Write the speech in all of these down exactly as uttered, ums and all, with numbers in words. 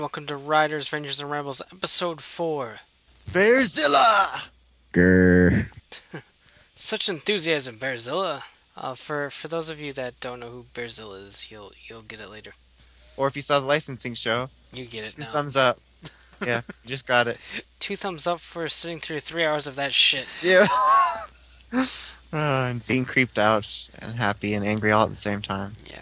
welcome to Riders, Rangers, and Rebels, Episode four. Bearzilla! Grr. Such enthusiasm, Bearzilla. Uh, for for those of you that don't know who Bearzilla is, you'll you'll get it later. Or if you saw the licensing show, You get it two now. thumbs up. Yeah, you just got it. Two thumbs up for sitting through three hours of that shit. Yeah. uh, and being creeped out and happy and angry all at the same time. Yeah.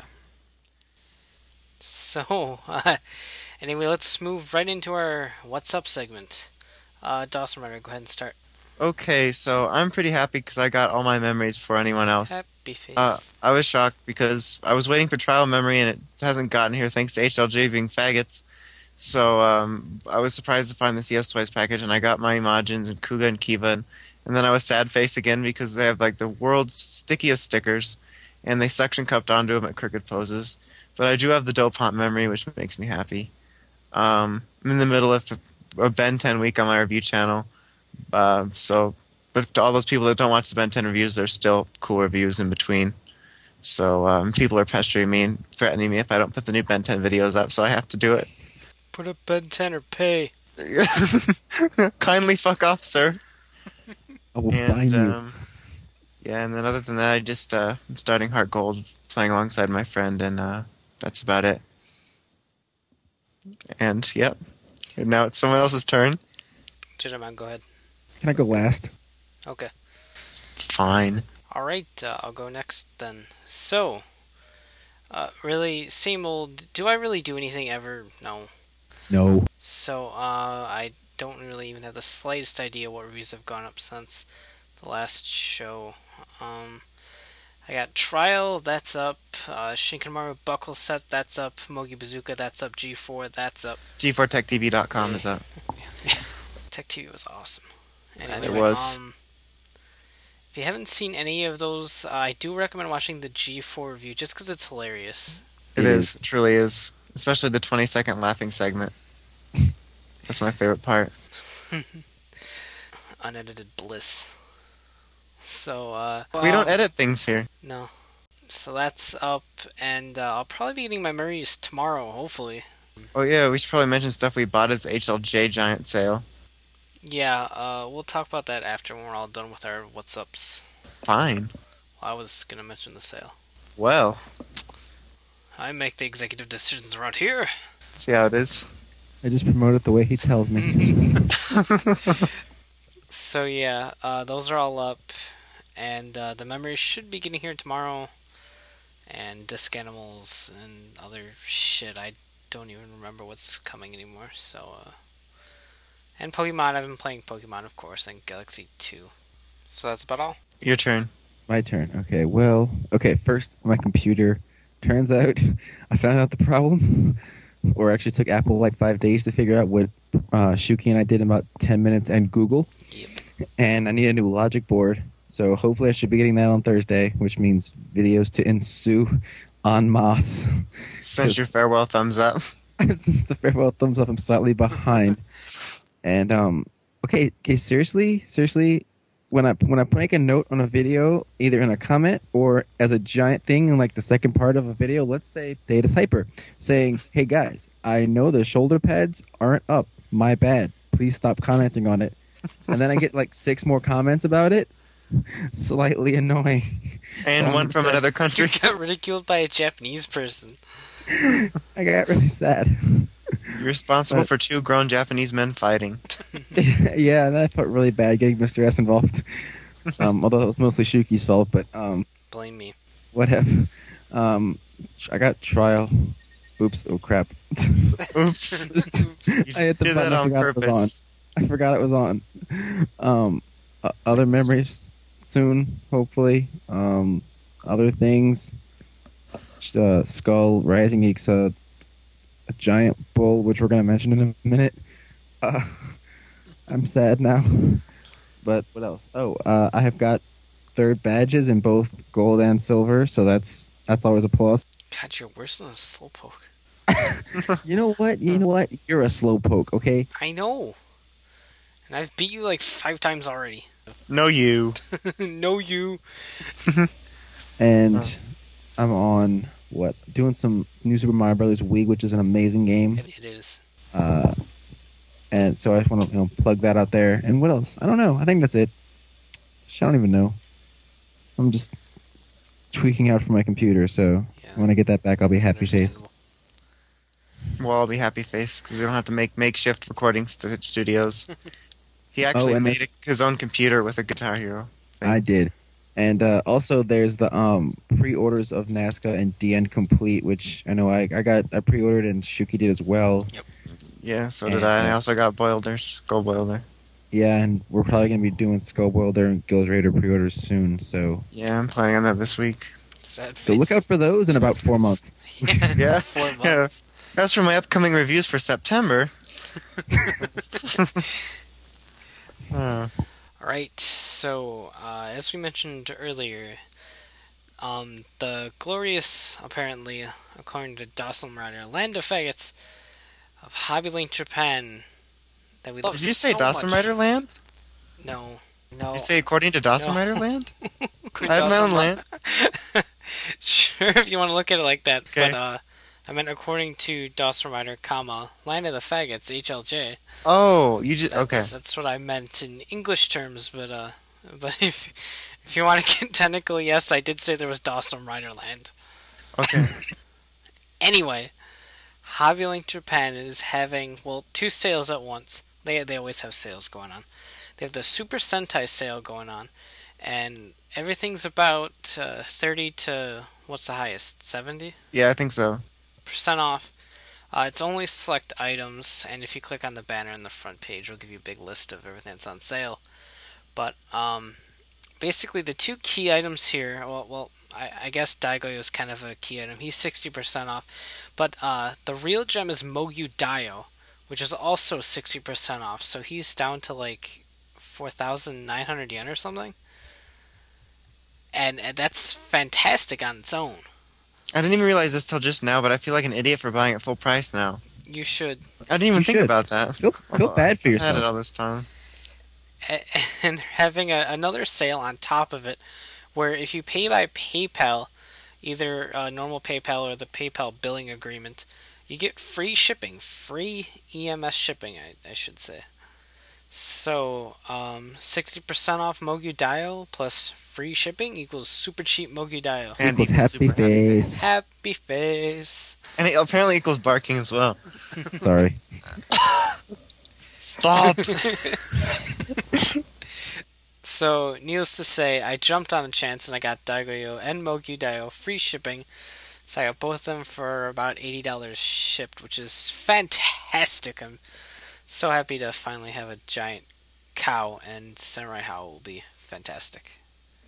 So, uh, anyway, let's move right into our What's Up segment. Uh, Dawson Rider, go ahead and start. Okay, so I'm pretty happy because I got all my memories before anyone else. Happy face. Uh, I was shocked because I was waiting for trial memory and it hasn't gotten here thanks to H L J being faggots. So um, I was surprised to find the C S Toys package, and I got my Imagins and Kuga and Kiva, and, and then I was sad face again because they have like the world's stickiest stickers, and they suction cupped onto them at crooked poses. But I do have the Dope Hunt memory, which makes me happy. Um, I'm in the middle of a Ben ten week on my review channel, uh, so but to all those people that don't watch the Ben ten reviews, there's still cool reviews in between. So um, people are pestering me and threatening me if I don't put the new Ben ten videos up, so I have to do it. Put up Ben ten or pay. Kindly fuck off, sir. I will And find you. um, yeah, and then other than that, I just uh, I'm starting Heart Gold, playing alongside my friend, and uh, that's about it. And yep, and now it's someone else's turn. Gentlemen, go ahead. Can I go last? Okay. Fine. Alright, uh, I'll go next then. So, uh, really, same old. Do I really do anything ever? No. No. So, uh, I don't really even have the slightest idea what reviews have gone up since the last show. Um, I got Trial, that's up. Uh, Shinkanmaru Buckle Set, that's up. Mogi Bazooka, that's up. G four, that's up. G four tech T V dot com is up. Tech T V was awesome. Anyway, It was. Um, if you haven't seen any of those, uh, I do recommend watching the G four review just because it's hilarious. It It is. is. It truly is. Especially the twenty second laughing segment. That's my favorite part. Unedited bliss. So, uh... We don't well, edit things here. No. So that's up, and uh, I'll probably be getting my memories tomorrow, hopefully. Oh yeah, we should probably mention stuff we bought at the H L J Giant sale. Yeah, uh, we'll talk about that after when we're all done with our What's Ups. Fine. Well, I was gonna mention the sale. Well, I make the executive decisions around here. see how it is. I just promote it the way he tells me. So yeah, uh, those are all up, and uh, the memories should be getting here tomorrow, and Disc Animals and other shit. I don't even remember what's coming anymore. So, uh, and Pokemon. I've been playing Pokemon, of course, and Galaxy two. So that's about all. Your turn. My turn. Okay, well, okay, first, my computer. Turns out I found out the problem, or actually took Apple like five days to figure out what uh, Shuki and I did in about ten minutes, and Google. Yep. And I need a new logic board, so hopefully I should be getting that on Thursday, which means videos to ensue en masse. Since your farewell thumbs up. Since the farewell thumbs up, I'm slightly behind. And um, okay, okay, seriously, seriously, when I when I make a note on a video, either in a comment or as a giant thing in like the second part of a video, let's say Data's Hyper, saying, "Hey guys, I know the shoulder pads aren't up. My bad. Please stop commenting on it." And then I get like six more comments about it. Slightly annoying. And Um, one from so- another country. Got ridiculed by a Japanese person. I got really sad. You're responsible But- for two grown Japanese men fighting. Yeah, and I felt really bad getting Mister S involved. Um, although it was mostly Shuki's fault, but um, Blame me. whatever. Um, I got trial. Oops! Oh crap! Oops. You I hit the did button, that I on forgot it was purpose. I forgot it was on. Um, uh, other memories soon, hopefully. Um, other things. Uh, Skull Rising Geeks, uh, a giant bull, which we're gonna mention in a minute. Uh, I'm sad now. But what else? Oh, uh, I have got third badges in both gold and silver, so that's that's always a plus. God, you're worse than a slowpoke. You know what? You know what? You're a slowpoke, okay? I know. And I've beat you like five times already. No, you. No, you. And Oh. I'm on what? Doing some New Super Mario Brothers Wii, which is an amazing game. It, it is. Uh, and so I just want to you know plug that out there. And what else? I don't know. I think that's it. I don't even know. I'm just tweaking out for my computer, so Yeah, when I get that back, I'll be it's happy face. understandable. We'll all be happy face because we don't have to make makeshift recording st- studios. He actually and made that's- a, his own computer with a Guitar Hero thing. I did. And uh, also, there's the um, pre-orders of Nazca and D N Complete, which I know I, I got I pre-ordered and Shuki did as well. Yeah, so did And, I. And I uh, also got Boilder, Skull Boilder. Yeah, and we're probably gonna be doing Skull Boilder and Ghost Raider pre-orders soon. So Yeah, I'm planning on that this week. Sad so look face. out for those in about four months. Yeah, Yeah. four Yeah. months. As for my upcoming reviews for September. uh, All right. So, uh, as we mentioned earlier, um, the glorious, apparently, according to Dawson Rider, land of faggots of Hobbylink Japan that we love did you say so Dawson much. Rider Land? No, no. Did you say according to Dawson No. Rider Land? According I to have my Dawson own land. Rider- Sure, if you want to look at it like that. Okay. But uh, I meant according to Dawson Rider, comma Land of the Faggots, H L J. Oh, you just That's, okay. That's what I meant in English terms, but uh, but if if you want to get technical, yes, I did say there was Dawson Rider Land. Okay. Anyway, Hobbylink Japan is having well two sales at once. They they always have sales going on. They have the Super Sentai sale going on, and everything's about uh, thirty to what's the highest seventy Yeah, I think so. percent off. Uh, it's only select items, and if you click on the banner in the front page, it'll give you a big list of everything that's on sale. But um, basically, the two key items here. Well, well, I, I guess Daigo is kind of a key item. He's sixty percent off, but uh, the real gem is Mogyu Dio, which is also sixty percent off. So he's down to like four thousand nine hundred yen or something, and, and that's fantastic on its own. I didn't even realize this till just now, but I feel like an idiot for buying it full price now. You should. I didn't even You think should. about that. Feel feel Oh, bad for I've had it yourself. all this time. And they're having a, another sale on top of it where if you pay by PayPal, either uh, normal PayPal or the PayPal billing agreement, you get free shipping, free E M S shipping, I, I should say. So, um, sixty percent off Mogyu Dio plus free shipping equals super cheap Mogyu Dio. And Equals equals happy super happy face. Happy face. And it apparently equals barking as well. Sorry. Stop! So, needless to say, I jumped on the chance and I got Daigoyo and Mogyu Dio free shipping. So I got both of them for about eighty dollars shipped, which is fantastic. I'm so happy to finally have a giant cow, and Samurai How will be fantastic.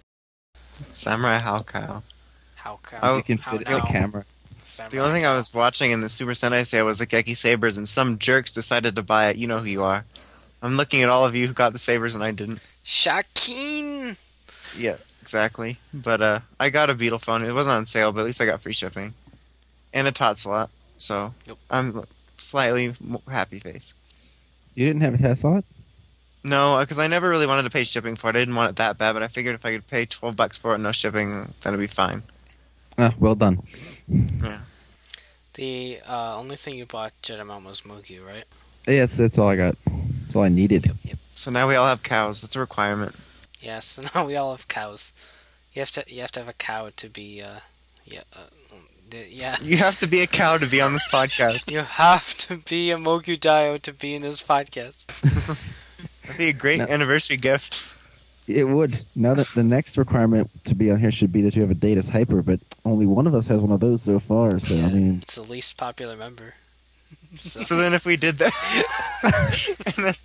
Samurai Hawkeye. How cow? Oh, You can how fit it in the now? camera. Samurai The only thing I How. was watching in the Super Sentai sale was the Geki Sabers, and some jerks decided to buy it. You know who you are. I'm looking at all of you who got the Sabers and I didn't. Shakin! Yeah, exactly. But uh, I got a Beetle phone. It wasn't on sale, but at least I got free shipping. And a tot slot. So Yep. I'm slightly mo- happy face. You didn't have a test slot? No, because I never really wanted to pay shipping for it. I didn't want it that bad, but I figured if I could pay twelve bucks for it, no shipping, then it'd be fine. Ah, well done. Yeah. The uh, only thing you bought, Jedamon, was Mugi, right? Yeah, that's, that's all I got. That's all I needed. Yep, yep. So now we all have cows. That's a requirement. Yes, so now we all have cows. You have to, you have to have a cow to be, uh, yeah, uh, the- yeah. You have to be a cow to be on this podcast. You have to be a Mogyu Dio to be in this podcast. That'd be a great No. anniversary gift. It would. Now that the next requirement to be on here should be that you have a Datus Hyper, but only one of us has one of those so far. So Yeah, I mean, it's the least popular member. So, So then if we did that... and then,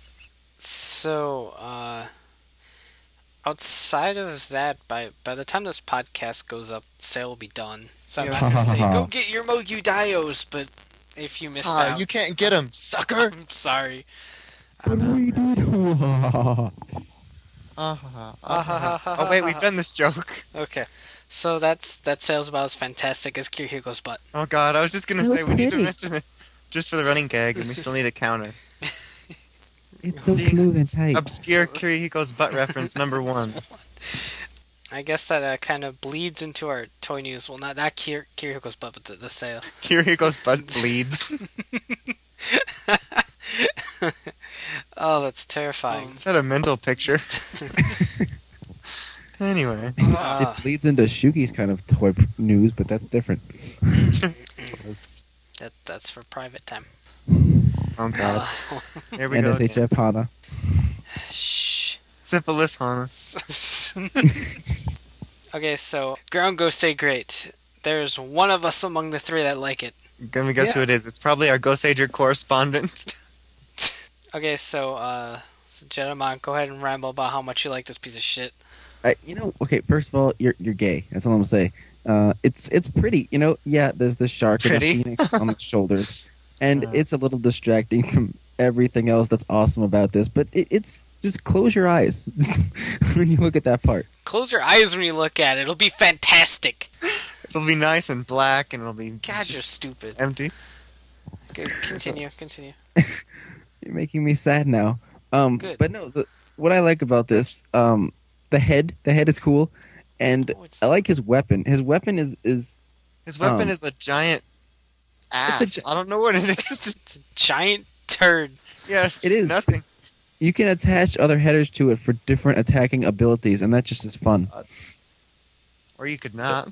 so uh, outside of that, by by the time this podcast goes up, sale will be done. So I'm Yeah. not gonna say go get your Mogyu Dios, but if you missed ah, out, you can't get him, sucker! I'm sorry. what do we do? Ah, ah, ah, ah. Oh wait, we've done this joke. Okay, so that's that sale's about as fantastic as Kiriko's butt. Oh god, I was just gonna So say we need to pretty. mention it just for the running gag, and we still need a counter. It's so The smooth and tight. Obscure Kirihiko's butt reference number one. I guess that uh, kind of bleeds into our toy news. Well, not not Kir- Kiriko's butt, but the, the sale. Kirihiko's butt bleeds. Oh, that's terrifying. Is that a mental picture? Anyway. Uh, It leads into Shuki's kind of toy p- news, but that's different. that that's for private time. Oh god. Uh, Here we go. N S H F Hana. shh. Syphilis, Hana. Okay, so Ground Ghost say great. There's one of us among the three that like it. Let me guess Yeah. who it is. It's probably our Ghost Ager correspondent. Okay, so uh, so Jedamon, go ahead and ramble about how much you like this piece of shit. I, you know, okay. First of all, you're you're gay. That's all I'm gonna say. Uh, it's it's pretty. You know, yeah. There's the shark and Pretty? the phoenix on the shoulders, and Uh. it's a little distracting from everything else that's awesome about this. But it, it's just close your eyes when you look at that part. Close your eyes when you look at it. It'll be fantastic. It'll be nice and black, and it'll be God, just you're stupid. empty. Good, continue, continue. You're making me sad now. Um, Good. But no, the, what I like about this, um, the head, the head is cool, and Oh, it's- I like his weapon. His weapon is is His weapon Um, is a giant ass. It's a gi- I don't know what it is. It's a giant turd. yeah, It is. nothing. you can attach other headers to it for different attacking abilities, and that just is fun. Or you could not.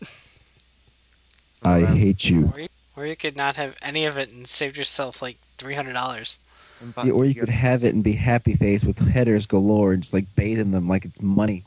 I hate you. Or you, or you could not have any of it and saved yourself like three hundred dollars. And bu- Yeah, or you could have it and be happy face with headers galore, just like bathe in them like it's money.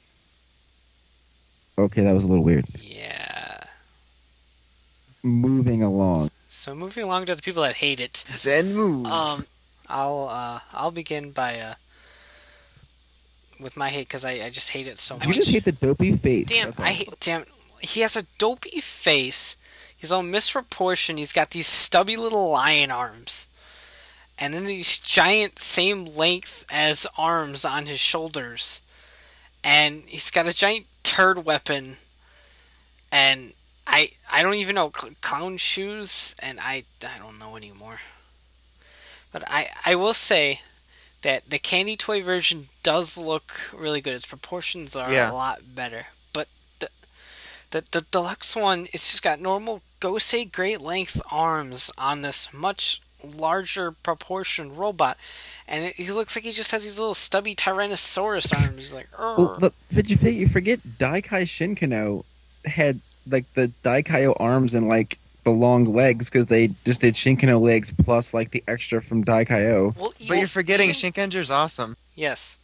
Okay, that was a little weird. Yeah. Moving along. So moving along to the people that hate it. Zen move. Um, I'll uh, I'll begin by uh, with my hate because I, I just hate it so much. You just hate the dopey face. Damn, that's all. I hate. Damn, he has a dopey face. He's all misproportioned. He's got these stubby little lion arms, and then these giant, same length as arms on his shoulders, and he's got a giant turd weapon, and I I don't even know cl- clown shoes, and I I don't know anymore. But I I will say that the candy toy version does look really good. Its proportions are Yeah. a lot better. But the, the the deluxe one, it's just got normal Gosei great length arms on this much larger proportioned robot, and it, he looks like he just has these little stubby Tyrannosaurus arms. He's like, Well, "Arr." but, but you, fig- you forget Daikai Shinkano had like the Daikaio arms and like the long legs because they just did Shinkano legs plus like the extra from Daikaio. Well, but you're forgetting even- Shinkenger's awesome. Yes.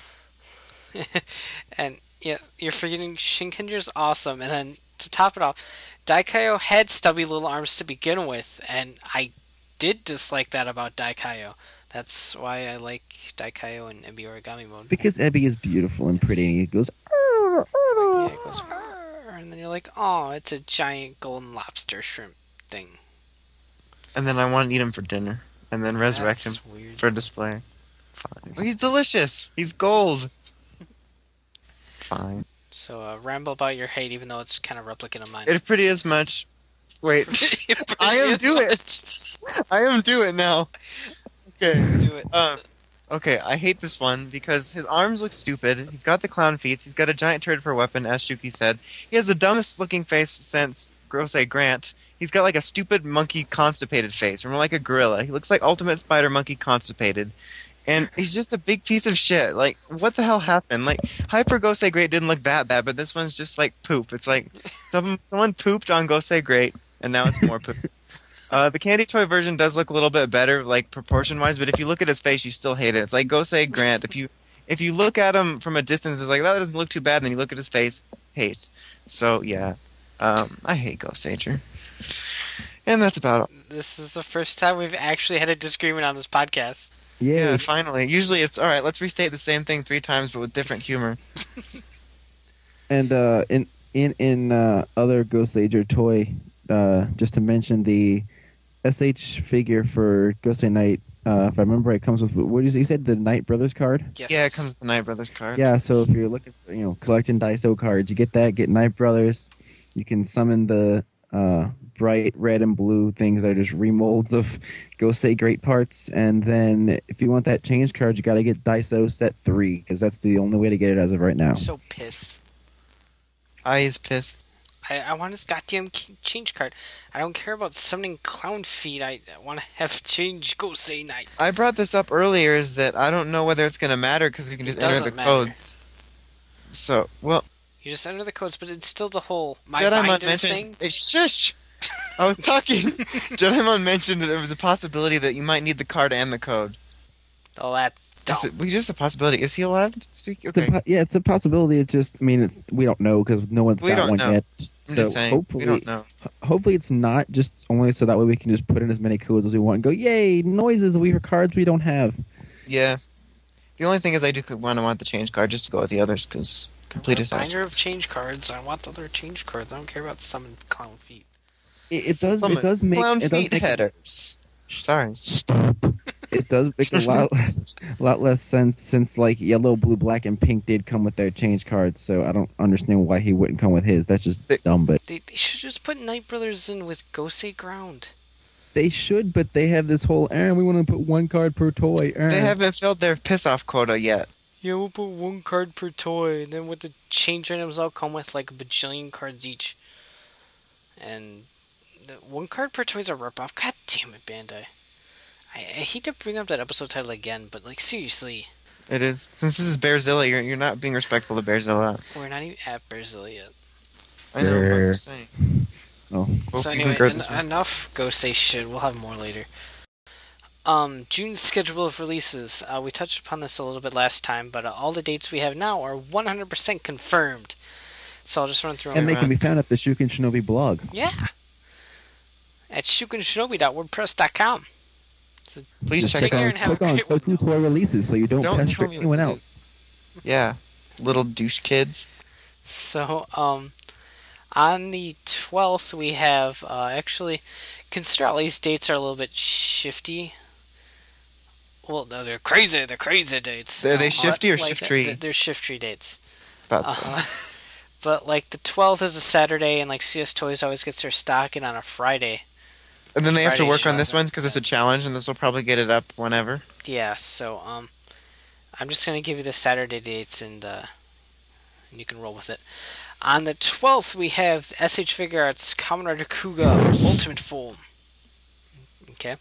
And yeah, you're forgetting Shinkenger's awesome, and then to top it off, Daikaio had stubby little arms to begin with, and I did dislike that about Daikaio. That's why I like Daikaio in Ebi Origami mode. Because Ebby is beautiful and pretty, and he goes. Yeah, it goes, "Arr," and then you're like, oh, it's a giant golden lobster shrimp thing. And then I want to eat him for dinner. And then resurrect That's him weird. for display. Fine. He's delicious. He's gold. Fine. So uh, ramble about your hate, even though it's kind of replicant of mine. It's pretty as much. Wait. I am Pretty do as it. I am do it now. Okay. Let's do it. Um, okay, I hate this one because his arms look stupid. He's got the clown feet. He's got a giant turd for a weapon, as Shuki said. He has the dumbest looking face since Grosei Grant. He's got like a stupid monkey constipated face, or more like a gorilla. He looks like Ultimate Spider Monkey constipated. And he's just a big piece of shit. Like, what the hell happened? Like, Hyper Gosei Great didn't look that bad, but this one's just like poop. It's like some, someone pooped on Gosei Great, and now it's more poop. Uh, the candy toy version does look a little bit better, like proportion wise, but if you look at his face, you still hate it. It's like Gosei Grant. If you if you look at him from a distance, it's like that doesn't look too bad. And then you look at his face, hate. So yeah, um, I hate Ghostager, and that's about it. This is the first time we've actually had a disagreement on this podcast. Yeah, Yeah, finally. Usually it's all right. Let's restate the same thing three times, but with different humor. and uh, in in in uh, other Ghost Ager toy, uh, just to mention the S H figure for Ghost Day Knight. Uh, if I remember, right, it comes with what did you say? You said the Knight Brothers card. Yes. Yeah, it comes with the Night Brothers card. Yeah, so if you're looking for, you know, collecting Daiso cards, you get that, get Night Brothers. You can summon the uh, bright red and blue things that are just remolds of Gosei Great parts. And then if you want that change card, you got to get Daiso set three, because that's the only way to get it as of right now. I'm so pissed. I is pissed. I, I want his goddamn k- change card. I don't care about summoning clown feet. I, I want to have change Gosei Knight. I brought this up earlier. Is that I don't know whether it's going to matter because you can It just enter the doesn't matter. codes. So, well, You just enter the codes, but it's still the whole my Jedimon binder mentioned. thing. Hey, shush! I was talking. Jedimon mentioned that there was a possibility that you might need the card and the code. Oh, that's dumb. Is it, well, just a possibility. Is he allowed to speak? It's a Okay. po- yeah, it's a possibility. It's just, I mean, it's, we don't know because no one's We got don't one know. yet. I'm So just saying. hopefully, We don't know. ho- hopefully it's not just only so that way we can just put in as many codes as we want and go, yay, noises we for cards we don't have. Yeah. The only thing is, I do want to want the change card just to go with the others because complete A assassin. binder of change cards. I want the other change cards. I don't care about summon clown feet. It, it does. Summon It does make. clown it does feet make headers. Sorry. Stop. It does make a lot, less, lot less sense since like yellow, blue, black, and pink did come with their change cards. So I don't understand why he wouldn't come with his. That's just They- dumb. But They, they should just put Night Brothers in with Gosei Ground. they should. But they have this whole. Aaron, we want to put one card per toy. Aaron. They haven't filled their piss off quota yet. Yeah, we'll put one card per toy. And then with the change items, I'll come with like a bajillion cards each. And the one card per toy is a ripoff. God damn it, Bandai. I, I hate to bring up that episode title again, but like seriously, It is. Since this is Bearzilla, you're, you're not being respectful to Bearzilla. we're not even at Brazil yet. I know, but I'm There. just saying. Oh, Hope So you anyway, concur en- this one. enough Gosei shit. We'll have more later. Um, June's schedule of releases. Uh, we touched upon this a little bit last time, but uh, all the dates we have now are one hundred percent confirmed. So I'll just run through them. and they Right. can be found at the Shuken Shinobi blog. Yeah. At shukenshinobi dot wordpress dot com. Please Just check take it care out. and have a click on great one. Toku Toy releases so you don't, Don't pester tell me anyone what to else. do. Yeah. Little douche kids. So, um, on the twelfth, we have, uh, actually, consider all these dates are a little bit shifty. Well, no, they're crazy. They're crazy dates. Are they Uh, shifty or like, shift tree? They're, they're shift tree dates. About so. Uh, but, like, the twelfth is a Saturday, and, like, C S Toys always gets their stock in on a Friday. And then they have to Friday work on show, this one because it's a challenge, and this will probably get it up whenever. Yeah, so, um, I'm just going to give you the Saturday dates, and, uh, you can roll with it. On the twelfth, we have S H Figure Arts Kamen Rider Kuga Ultimate Form. Okay.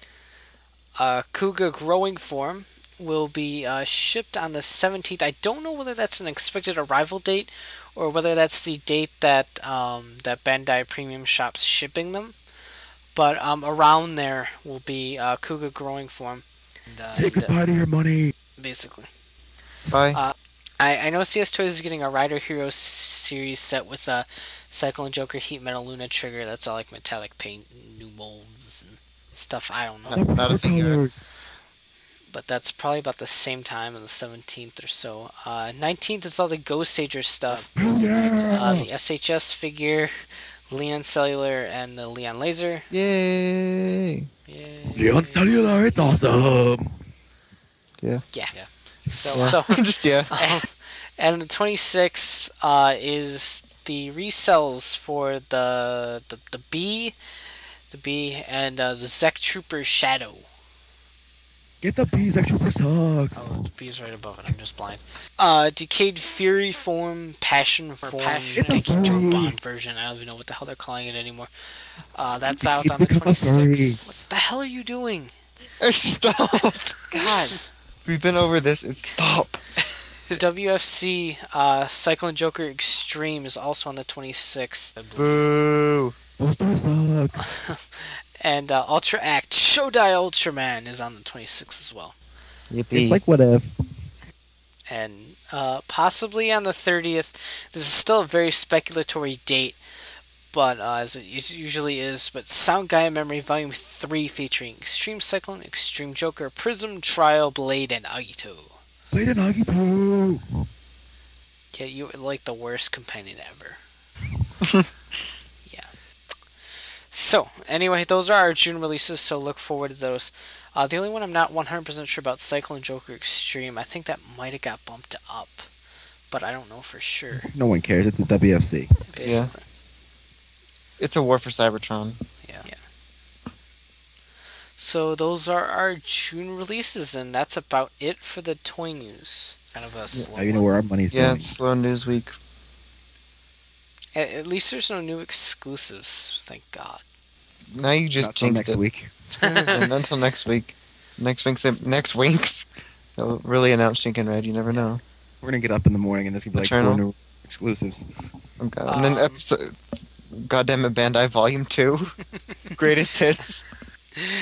Uh, Kuga Growing Form will be uh, shipped on the seventeenth. I don't know whether that's an expected arrival date or whether that's the date that um, that Bandai Premium Shop's shipping them. But um, around there will be uh, Kuga Growing Form. And, uh, Say goodbye to your money. basically. Bye. Uh, I, I know C S Toys is getting a Rider Hero series set with uh, Cyclone Joker, Heat Metal, Luna Trigger. That's all like metallic paint, new molds, and stuff. I don't know. Not a figure. But that's probably about the same time on the seventeenth or so. Uh, nineteenth is all the Ghost Sager stuff. Uh, the S H S figure, Leon Cellular, and the Leon Laser. Yay! Yay. Leon Cellular, it's awesome. Yeah. Yeah. So, so Just, yeah. and, and the twenty-sixth uh, is the resells for the the the B, the B, and uh, the Zek Trooper Shadow. Get the bees, extra for sucks. Oh, the B's right above it. I'm just blind. Uh, Decayed Fury form, Passion form, It's a Decayed furry. Bond version. I don't even know what the hell they're calling it anymore. Uh, that's out It's on the become a furry. twenty-sixth. What the hell are you doing? Stop! God. We've been over this. It's stop. W F C uh, Cyclone Joker Extreme is also on the twenty-sixth. I believe. Boo! Those toys suck. And uh, Ultra Act Shodai Ultraman is on the twenty-sixth as well. Yippee. It's like what if. And uh, possibly on the thirtieth. This is still a very speculatory date, but uh, as it us- usually is. But Sound Gaia Memory Volume three featuring Extreme Cyclone, Extreme Joker, Prism, Trial, Blade, and Agito. Play the Nagito. Yeah, you are like the worst companion ever. Yeah. So, anyway, those are our June releases, so look forward to those. Uh, the only one I'm not one hundred percent sure about, Cyclone Joker Extreme. I think that might have got bumped up, but I don't know for sure, No one cares. It's a W F C. basically. It's a war for Cybertron. Yeah. yeah. So, those are our June releases, and that's about it for the toy news. Kind of a slow Now you know one. where our money's Yeah, going. it's slow news week. At, at least there's no new exclusives. Thank God. Now you just Not till jinxed next it. week. And until next week. Next week's next weeks. They'll really announce Shinken Red. You never know. We're gonna get up in the morning and there's gonna be like Eternal? four new exclusives. Oh, God. And then Um, episode, goddamn it, Bandai Volume Two, Greatest Hits.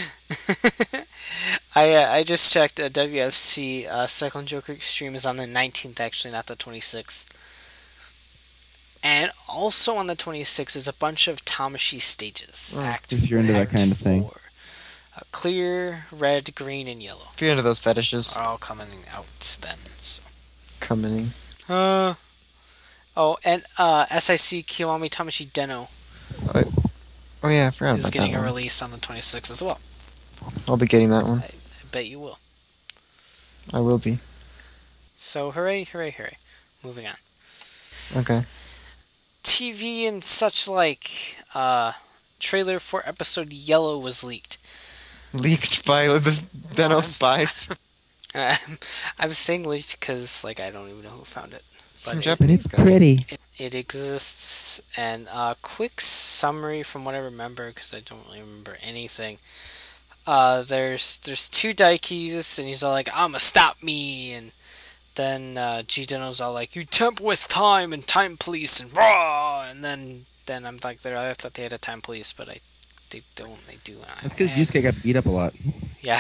I uh, I just checked. Uh, W F C uh, Cyclone Joker Extreme is on the nineteenth, actually, not the twenty-sixth. And also on the twenty-sixth is a bunch of Tamashi stages. Oh, Act if you're into that Act kind of thing. four. Uh, clear, red, green, and yellow If you're into those fetishes, are all coming out then. So. coming. Uh, oh, and uh, S I C Kiwami Tamashi Deno Oh yeah, I forgot is about getting that a one. release on the twenty-sixth as well. I'll be getting that one. I, I bet you will. I will be. So hooray, hooray, hooray. Moving on. Okay. T V and such like, uh, trailer for episode Yellow was leaked. Leaked by the No, Deno I'm- Spies. Uh, I'm saying leaked because, like, I don't even know who found it. Some But it, Japanese guy. pretty. it, it exists, and a uh, quick summary from what I remember, because I don't really remember anything. Uh, there's there's two Daikis, and he's all like, "I'ma stop me," and then uh, G Deno's all like, "You temper with time and time police and raw," and then then I'm like, there I thought they had a time police, but I they don't. They do. That's because And- Yusuke got beat up a lot. Yeah.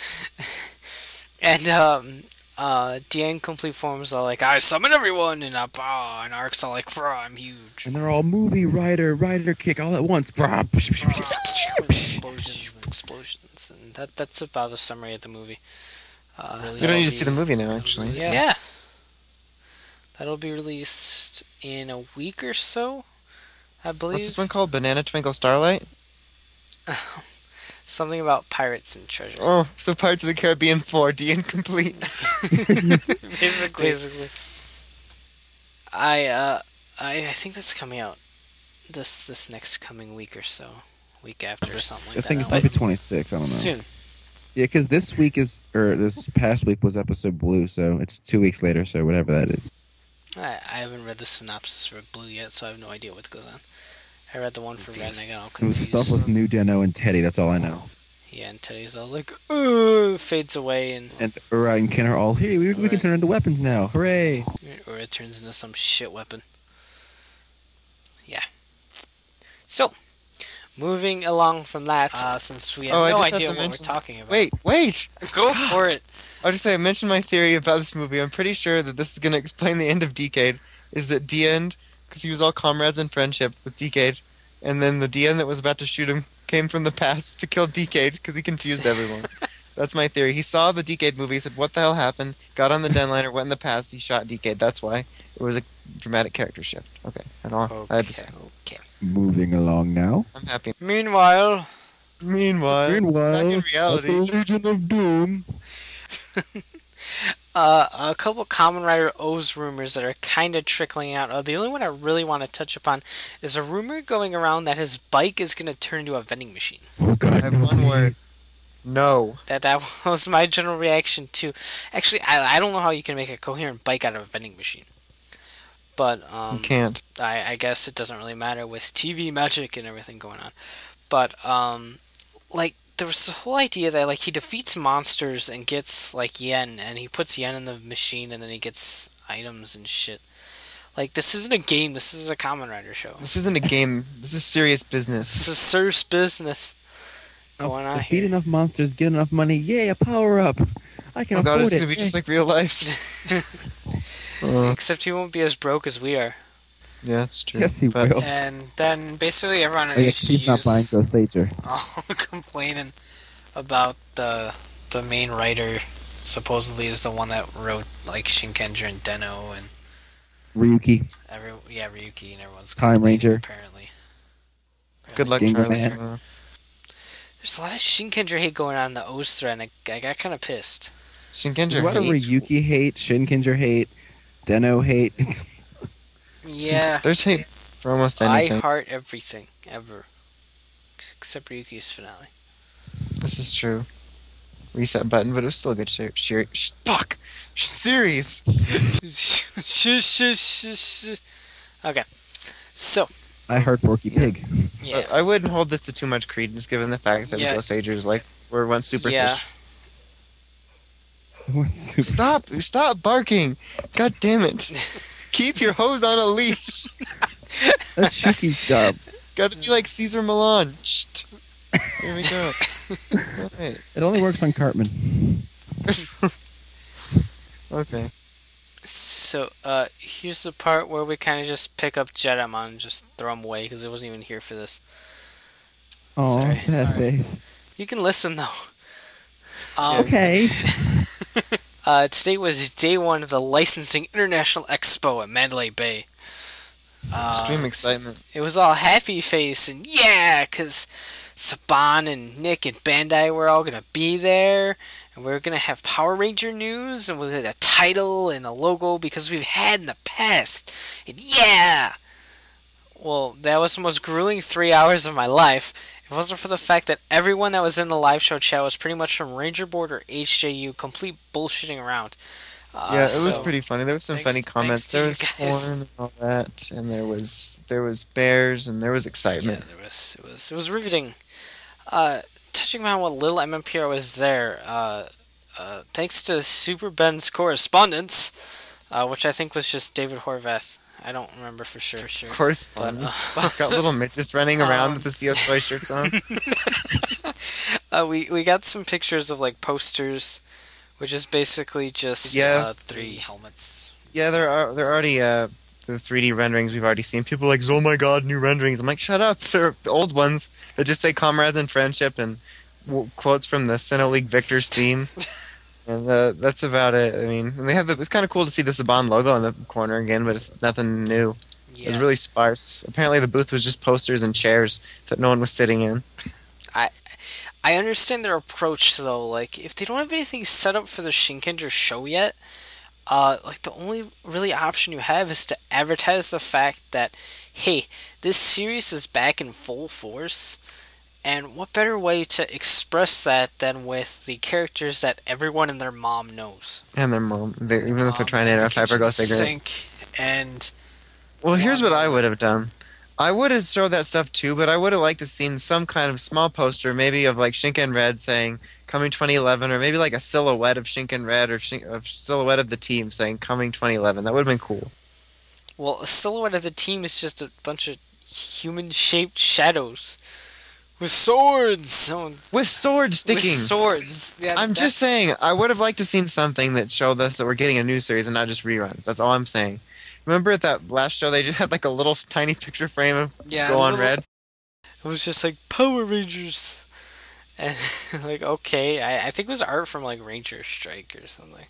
And um uh Dian complete forms are like, I summon everyone, and uh bah, and Ark's all like, "Bruh, I'm huge." And they're all movie, writer, writer kick all at once. Brah. explosions and explosions, and that that's about a summary of the movie. Uh, You don't need to see the movie now, actually. Yeah. yeah. That'll be released in a week or so, I believe. What's this one called? Banana Twinkle Starlight? Something about pirates and treasure. Oh, so Pirates of the Caribbean four, D incomplete. Basically. Basically. I uh I, I think that's coming out this this next coming week or so. Week after or something I like think that. it's might be twenty-six. I don't know. Soon. Yeah, because this week is, or this past week was episode Blue, so it's two weeks later, so whatever that is. I, I haven't read the synopsis for Blue yet, so I have no idea what goes on. I read the one for Red and I got all It was confused. stuff with New Deno and Teddy, that's all I know. Yeah, and Teddy's all like, "Ugh," fades away, and And Uri and Ken are all, hey, we, we can turn into weapons now. Hooray! or it turns into some shit weapon. Yeah. So, moving along from that, uh, since we have Oh, I no just have idea to what mention- we're talking about. Wait, wait! Go for it. I'll just say, I mentioned my theory about this movie. I'm pretty sure that this is going to explain the end of Decade. Is that D-End, because he was all comrades and friendship with Decade, and then the D-End that was about to shoot him came from the past to kill Decade because he confused everyone. That's my theory. He saw the Decade movie, said, what the hell happened? Got on the Denliner, went in the past, he shot Decade. That's why. It was a dramatic character shift. Okay, I don't Okay. I had to say. Okay. Moving along now. I'm happy. Meanwhile, Meanwhile, Meanwhile, back in at reality, the Legion of Doom. uh, a couple Common Rider O's rumors that are kind of trickling out. Uh, the only one I really want to touch upon is a rumor going around that his bike is going to turn into a vending machine. Oh, God, I have no, one word. please. no. That that was my general reaction to. Actually, I I don't know how you can make a coherent bike out of a vending machine, but um, You can't. I, I guess it doesn't really matter with T V magic and everything going on. But um, like there was the whole idea that like he defeats monsters and gets like yen, and he puts yen in the machine, and then he gets items and shit. Like this isn't a game. This is a Kamen Rider show. This isn't a game. This is serious This business. is serious business going on Defeat here. enough monsters, get enough money. Yay, a power up. I can Oh god, afford it's it. gonna be just Yay. like real life. Uh, Except he won't be as broke as we are. yeah, it's true. Yes, he But will. And then basically everyone at Oh, yeah, she's not H G U's buying Ghost Ager. all complaining about the the main writer supposedly is the one that wrote like Shinkenger and Deno and Ryuki. every yeah Ryuki and everyone's Time complaining, Ranger. apparently. Good luck, Gingo Charles. Man. Uh, There's a lot of Shinkenger hate going on in the O's thread, and I, I got kind of pissed. There's Shinkenger a lot of hate. Ryuki hate, Shinkenger hate, Deno hate. Yeah, There's hate for almost I anything. heart everything ever except Ryuki's finale. This is true. Reset button, but it was still a good share. share sh- fuck! Series! Shush, shush, shush, shush. Okay. So, I heard Porky Yeah. Pig. yeah. But I wouldn't hold this to too much credence, given the fact that Yeah. the Osagers like were once Yeah. superfish. What's super- Stop! Stop barking! God damn it! Keep your hose on a leash. That's Shuki's job. Gotta be like Caesar Milan. Shh. Here we go. All right. It only works on Cartman. Okay. So, uh, here's the part where we kind of just pick up Jedamon and just throw him away because I wasn't even here for this. Oh, Sorry, sad sorry. face. You can listen though. Um, Okay. uh, today was day one of the Licensing International Expo at Mandalay Bay. Uh, Extreme excitement. It was all happy face and yeah, because Saban and Nick and Bandai were all gonna be there, and we are gonna have Power Ranger news, and we had a title and a logo because we've had in the past. And yeah, well, that was the most grueling three hours of my life. If it wasn't for the fact that everyone that was in the live show chat was pretty much from Ranger Board or H J U, complete bullshitting around. Uh, Yeah, it was so- pretty funny. There was some thanks- funny thanks comments. to There you was guys. corn and all that, and there was there was bears and there was Yeah, excitement. there was it was it was riveting. Uh, touching on what little M M P R was there, uh, uh, thanks to Super Ben's correspondence, uh, which I think was just David Horvath. I don't remember for sure. For sure. Correspondence. But, uh, Got little midgets running around Um, with the C S Toy shirts on. Uh, we we got some pictures of like posters, which is basically just Yeah. uh, three helmets. Yeah, there are there are already uh the three D renderings we've already seen. People are like, oh my god, new renderings. I'm like, shut up. They're the old ones that just say comrades and friendship and w- quotes from the Sinnoh League Victor's theme. And uh, that's about it. I mean, and they have the, it's kind of cool to see the Saban logo in the corner again, but it's nothing new. It was Yeah, really sparse. Apparently, the booth was just posters and chairs that no one was sitting in. I understand their approach though. Like, if they don't have anything set up for the Shinkenger show yet, uh, like the only really option you have is to advertise the fact that, hey, this series is back in full force, and what better way to express that than with the characters that everyone and their mom knows? And their mom, they, even if they're Um, trying to the identify kitchen Hyperghost ignorant. sink and Well, here's what I Wonder. would have done. I would have showed that stuff too, but I would have liked to seen some kind of small poster, maybe of like Shinken Red saying "Coming twenty eleven," or maybe like a silhouette of Shinken Red or Shin- a silhouette of the team saying "Coming twenty eleven." That would have been cool. well, a silhouette of the team is just a bunch of human-shaped shadows with swords. Oh, With swords sticking. With swords. Yeah, I'm that's- just saying, I would have liked to seen something that showed us that we're getting a new series and not just reruns. That's all I'm saying. Remember at that last show, they just had like a little tiny picture frame of Yeah, Go a on little- Red. It was just like Power Rangers, and like okay, I, I think it was art from like Ranger Strike or something.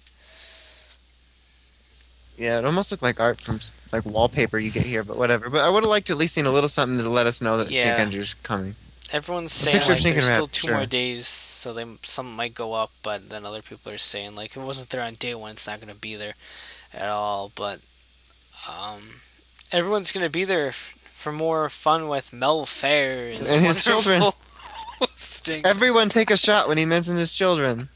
Yeah, it almost looked like art from s- like wallpaper you get here, but whatever. But I would have liked to at least seen a little something to let us know that Yeah. Shinkenger's coming. Everyone's A saying picture of like there's Shinken still Red, two sure. more days, so they some might go up, but then other people are saying like if it wasn't there on day one, it's not going to be there at all. But um, everyone's going to be there f- for more fun with Mel Fair and, And his children. hosting. Everyone take a shot when he mentions his children.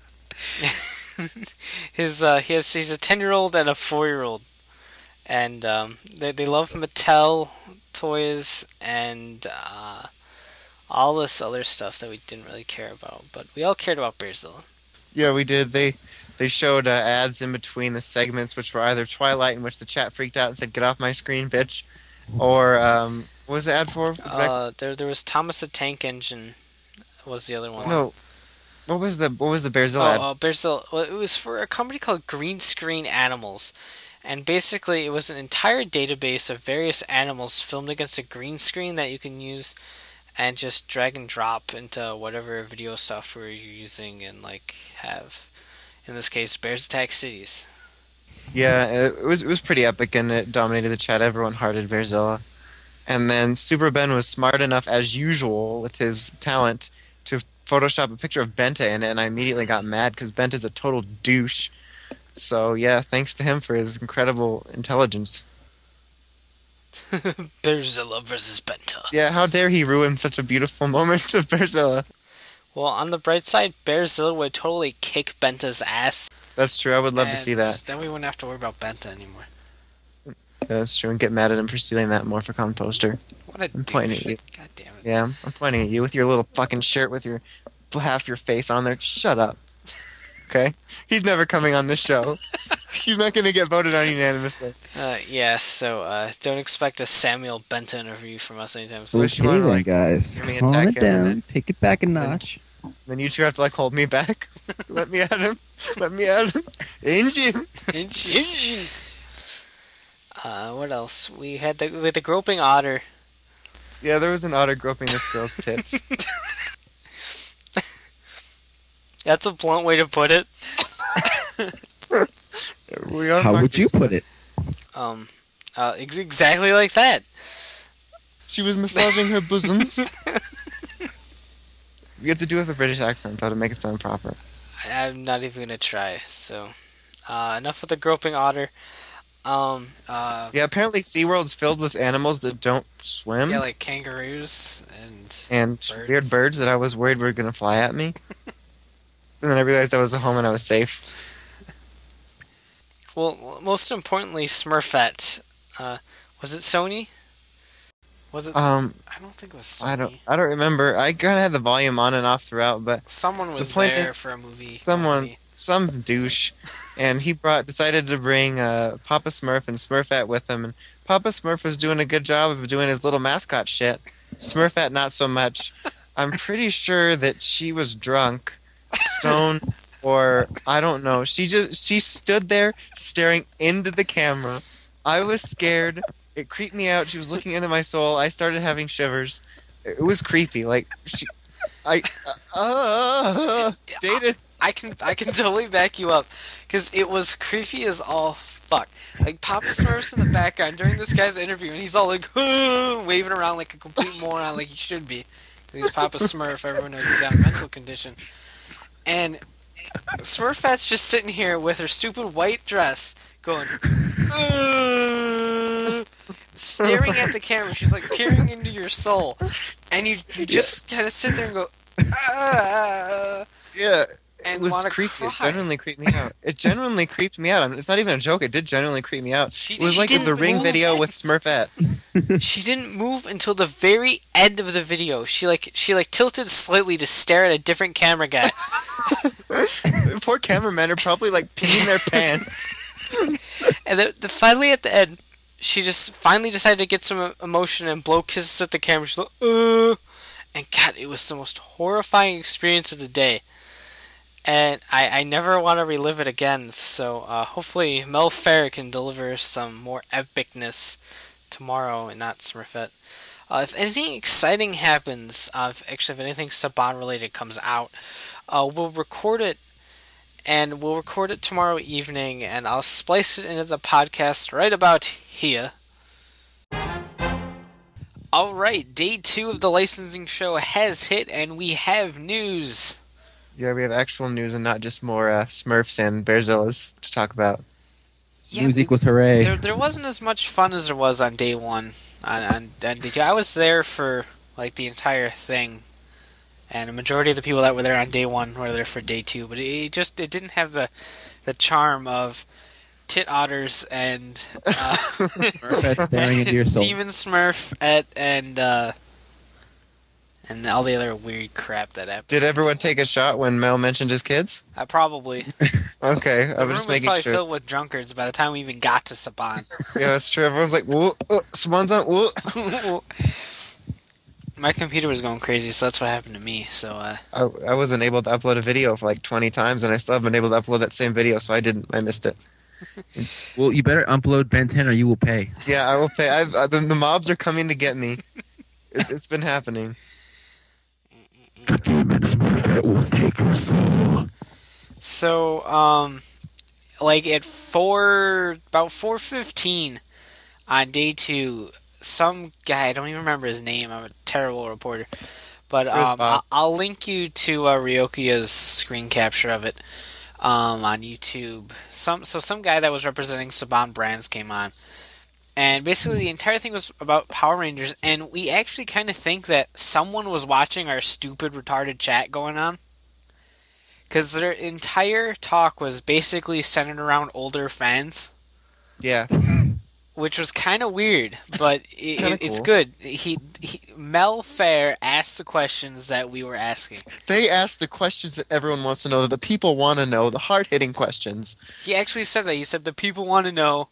His uh, he has he's a ten year old and a four year old, and um, they they love Mattel toys and uh, all this other stuff that we didn't really care about, but we all cared about Bearzilla. Yeah, we did. They they showed uh, ads in between the segments, which were either Twilight, in which the chat freaked out and said, "Get off my screen, bitch," or um, what was the ad for? Exactly. Uh, there there was Thomas the Tank Engine was the other one. no, what was the what was the Oh, Bearzilla ad? uh, Bearzilla. Well, it was for a company called Green Screen Animals, and basically it was an entire database of various animals filmed against a green screen that you can use and just drag and drop into whatever video software you're using and like have. In this case, Bears Attack Cities. Yeah, it was it was pretty epic, and it dominated the chat. Everyone hearted Bearzilla. And then Super Ben was smart enough, as usual, with his talent, to Photoshop a picture of Benta in it, and I immediately got mad because Benta's a total douche. So yeah, thanks to him for his incredible intelligence. Bearzilla versus Benta. Yeah, how dare he ruin such a beautiful moment of Bearzilla? Well, on the bright side, Bearzilla would totally kick Benta's ass. That's true. I would love to and see that. Then we wouldn't have to worry about Benta anymore. Yeah, that's true. And get mad at him for stealing that Morphicon poster. What a I'm pointing douche. at you. God damn it. Yeah, I'm, I'm pointing at you with your little fucking shirt with your half your face on there. Shut up. Okay? He's never coming on this show. He's not going to get voted on unanimously. Uh, yeah, so uh, don't expect a Samuel Benton interview from us anytime soon. Unless you Okay wanna, then, like, guys, hear me calm attack it him and down. then- Take it back a then- notch. Then you two have to like hold me back. Let me at him. Let me at him. Engine. Engine. Uh, what else? We had the with the groping otter. Yeah, there was an otter groping this girl's tits. That's a blunt way to put it. We are How would Marcus you put West. it? Um, uh, ex- exactly like that. She was massaging her bosoms. You have to do it with a British accent, though, to make it sound proper. I, I'm not even gonna try. So, uh, enough with the groping otter. Um, uh, Yeah, apparently SeaWorld's filled with animals that don't swim. yeah, like kangaroos and and birds. weird birds that I was worried were going to fly at me. And then I realized I was at home and I was safe. Well, most importantly, Smurfette. Uh, was it Sony? Was it? Um, I don't think it was Sony. I don't, I don't remember. I kind of had the volume on and off throughout, but Someone was point there is, for a movie. someone, company. some douche, and he brought, decided to bring uh, Papa Smurf and Smurfette with him. And Papa Smurf was doing a good job of doing his little mascot shit. Smurfette not so much. I'm pretty sure that she was drunk, stoned, or I don't know. She just she stood there staring into the camera. I was scared. It creeped me out. She was looking into my soul. I started having shivers. It was creepy. Like she, I, uh, uh, dated. I can I can totally back you up because it was creepy as all fuck. Like Papa Smurf's in the background during this guy's interview, and he's all like waving around like a complete moron, like he should be. He's Papa Smurf. Everyone knows he's got a mental condition. And Smurfette's just sitting here with her stupid white dress, going, "Uh," staring at the camera. She's like peering into your soul, and you you just kind of sit there and go, "Ah." Yeah. And It was wanna creepy. It cry. genuinely creeped me out. It genuinely creeped me out. I mean, it's not even a joke. It did genuinely creep me out. She- it was she like the didn't Ring move. video with Smurfette. She didn't move until the very end of the video. She like she like tilted slightly to stare at a different camera guy. Poor cameramen are probably like peeing their pants. And then the, finally at the end, she just finally decided to get some emotion and blow kisses at the camera. She's like, uh, and God, it was the most horrifying experience of the day. And I, I never want to relive it again. So uh, hopefully Mel Ferrer can deliver some more epicness tomorrow and not Smurfette. Uh, if anything exciting happens, uh, if, actually if anything Saban related comes out, uh, we'll record it, and we'll record it tomorrow evening, and I'll splice it into the podcast right about here. Alright, day two of the licensing show has hit, and we have news. Yeah, we have actual news and not just more uh, Smurfs and Bearzillas to talk about. Yeah, News we- equals hooray. There, there wasn't as much fun as there was on day one. On, on, on day two. I was there for like the entire thing, and a majority of the people that were there on day one were there for day two. But it, it just it didn't have the the charm of tit otters and uh, Smurfette staring into your soul. Demon Smurf at and uh, and all the other weird crap that happened. Did everyone take a shot when Mel mentioned his kids? I probably Okay, I the room was was just making probably sure. filled with drunkards by the time we even got to Saban. Yeah, that's true. Everyone's like, whoa, oh, someone's on, whoa. My computer was going crazy, so that's what happened to me. So, uh, I, I wasn't able to upload a video for like twenty times, and I still haven't been able to upload that same video, so I didn't. I missed it. Well, you better upload Ben ten or you will pay. Yeah, I will pay. I, I, the, the mobs are coming to get me. It's, it's been happening. The demon Smurfette will take your soul. so um, like at four, about four fifteen on day two, some guy, I don't even remember his name. I'm a terrible reporter, but Where's um, Bob? I'll, I'll link you to uh, Ryokia's screen capture of it um, on YouTube. Some so some guy that was representing Saban Brands came on. And basically, the entire thing was about Power Rangers, and we actually kind of think that someone was watching our stupid, retarded chat going on. Because their entire talk was basically centered around older fans. Yeah. which was kind of weird, but it, Kinda it, it's cool. good. He, he Mel Fair asked the questions that we were asking. They ask the questions that everyone wants to know, that the people want to know, the hard-hitting questions. He actually said that. He said the people want to know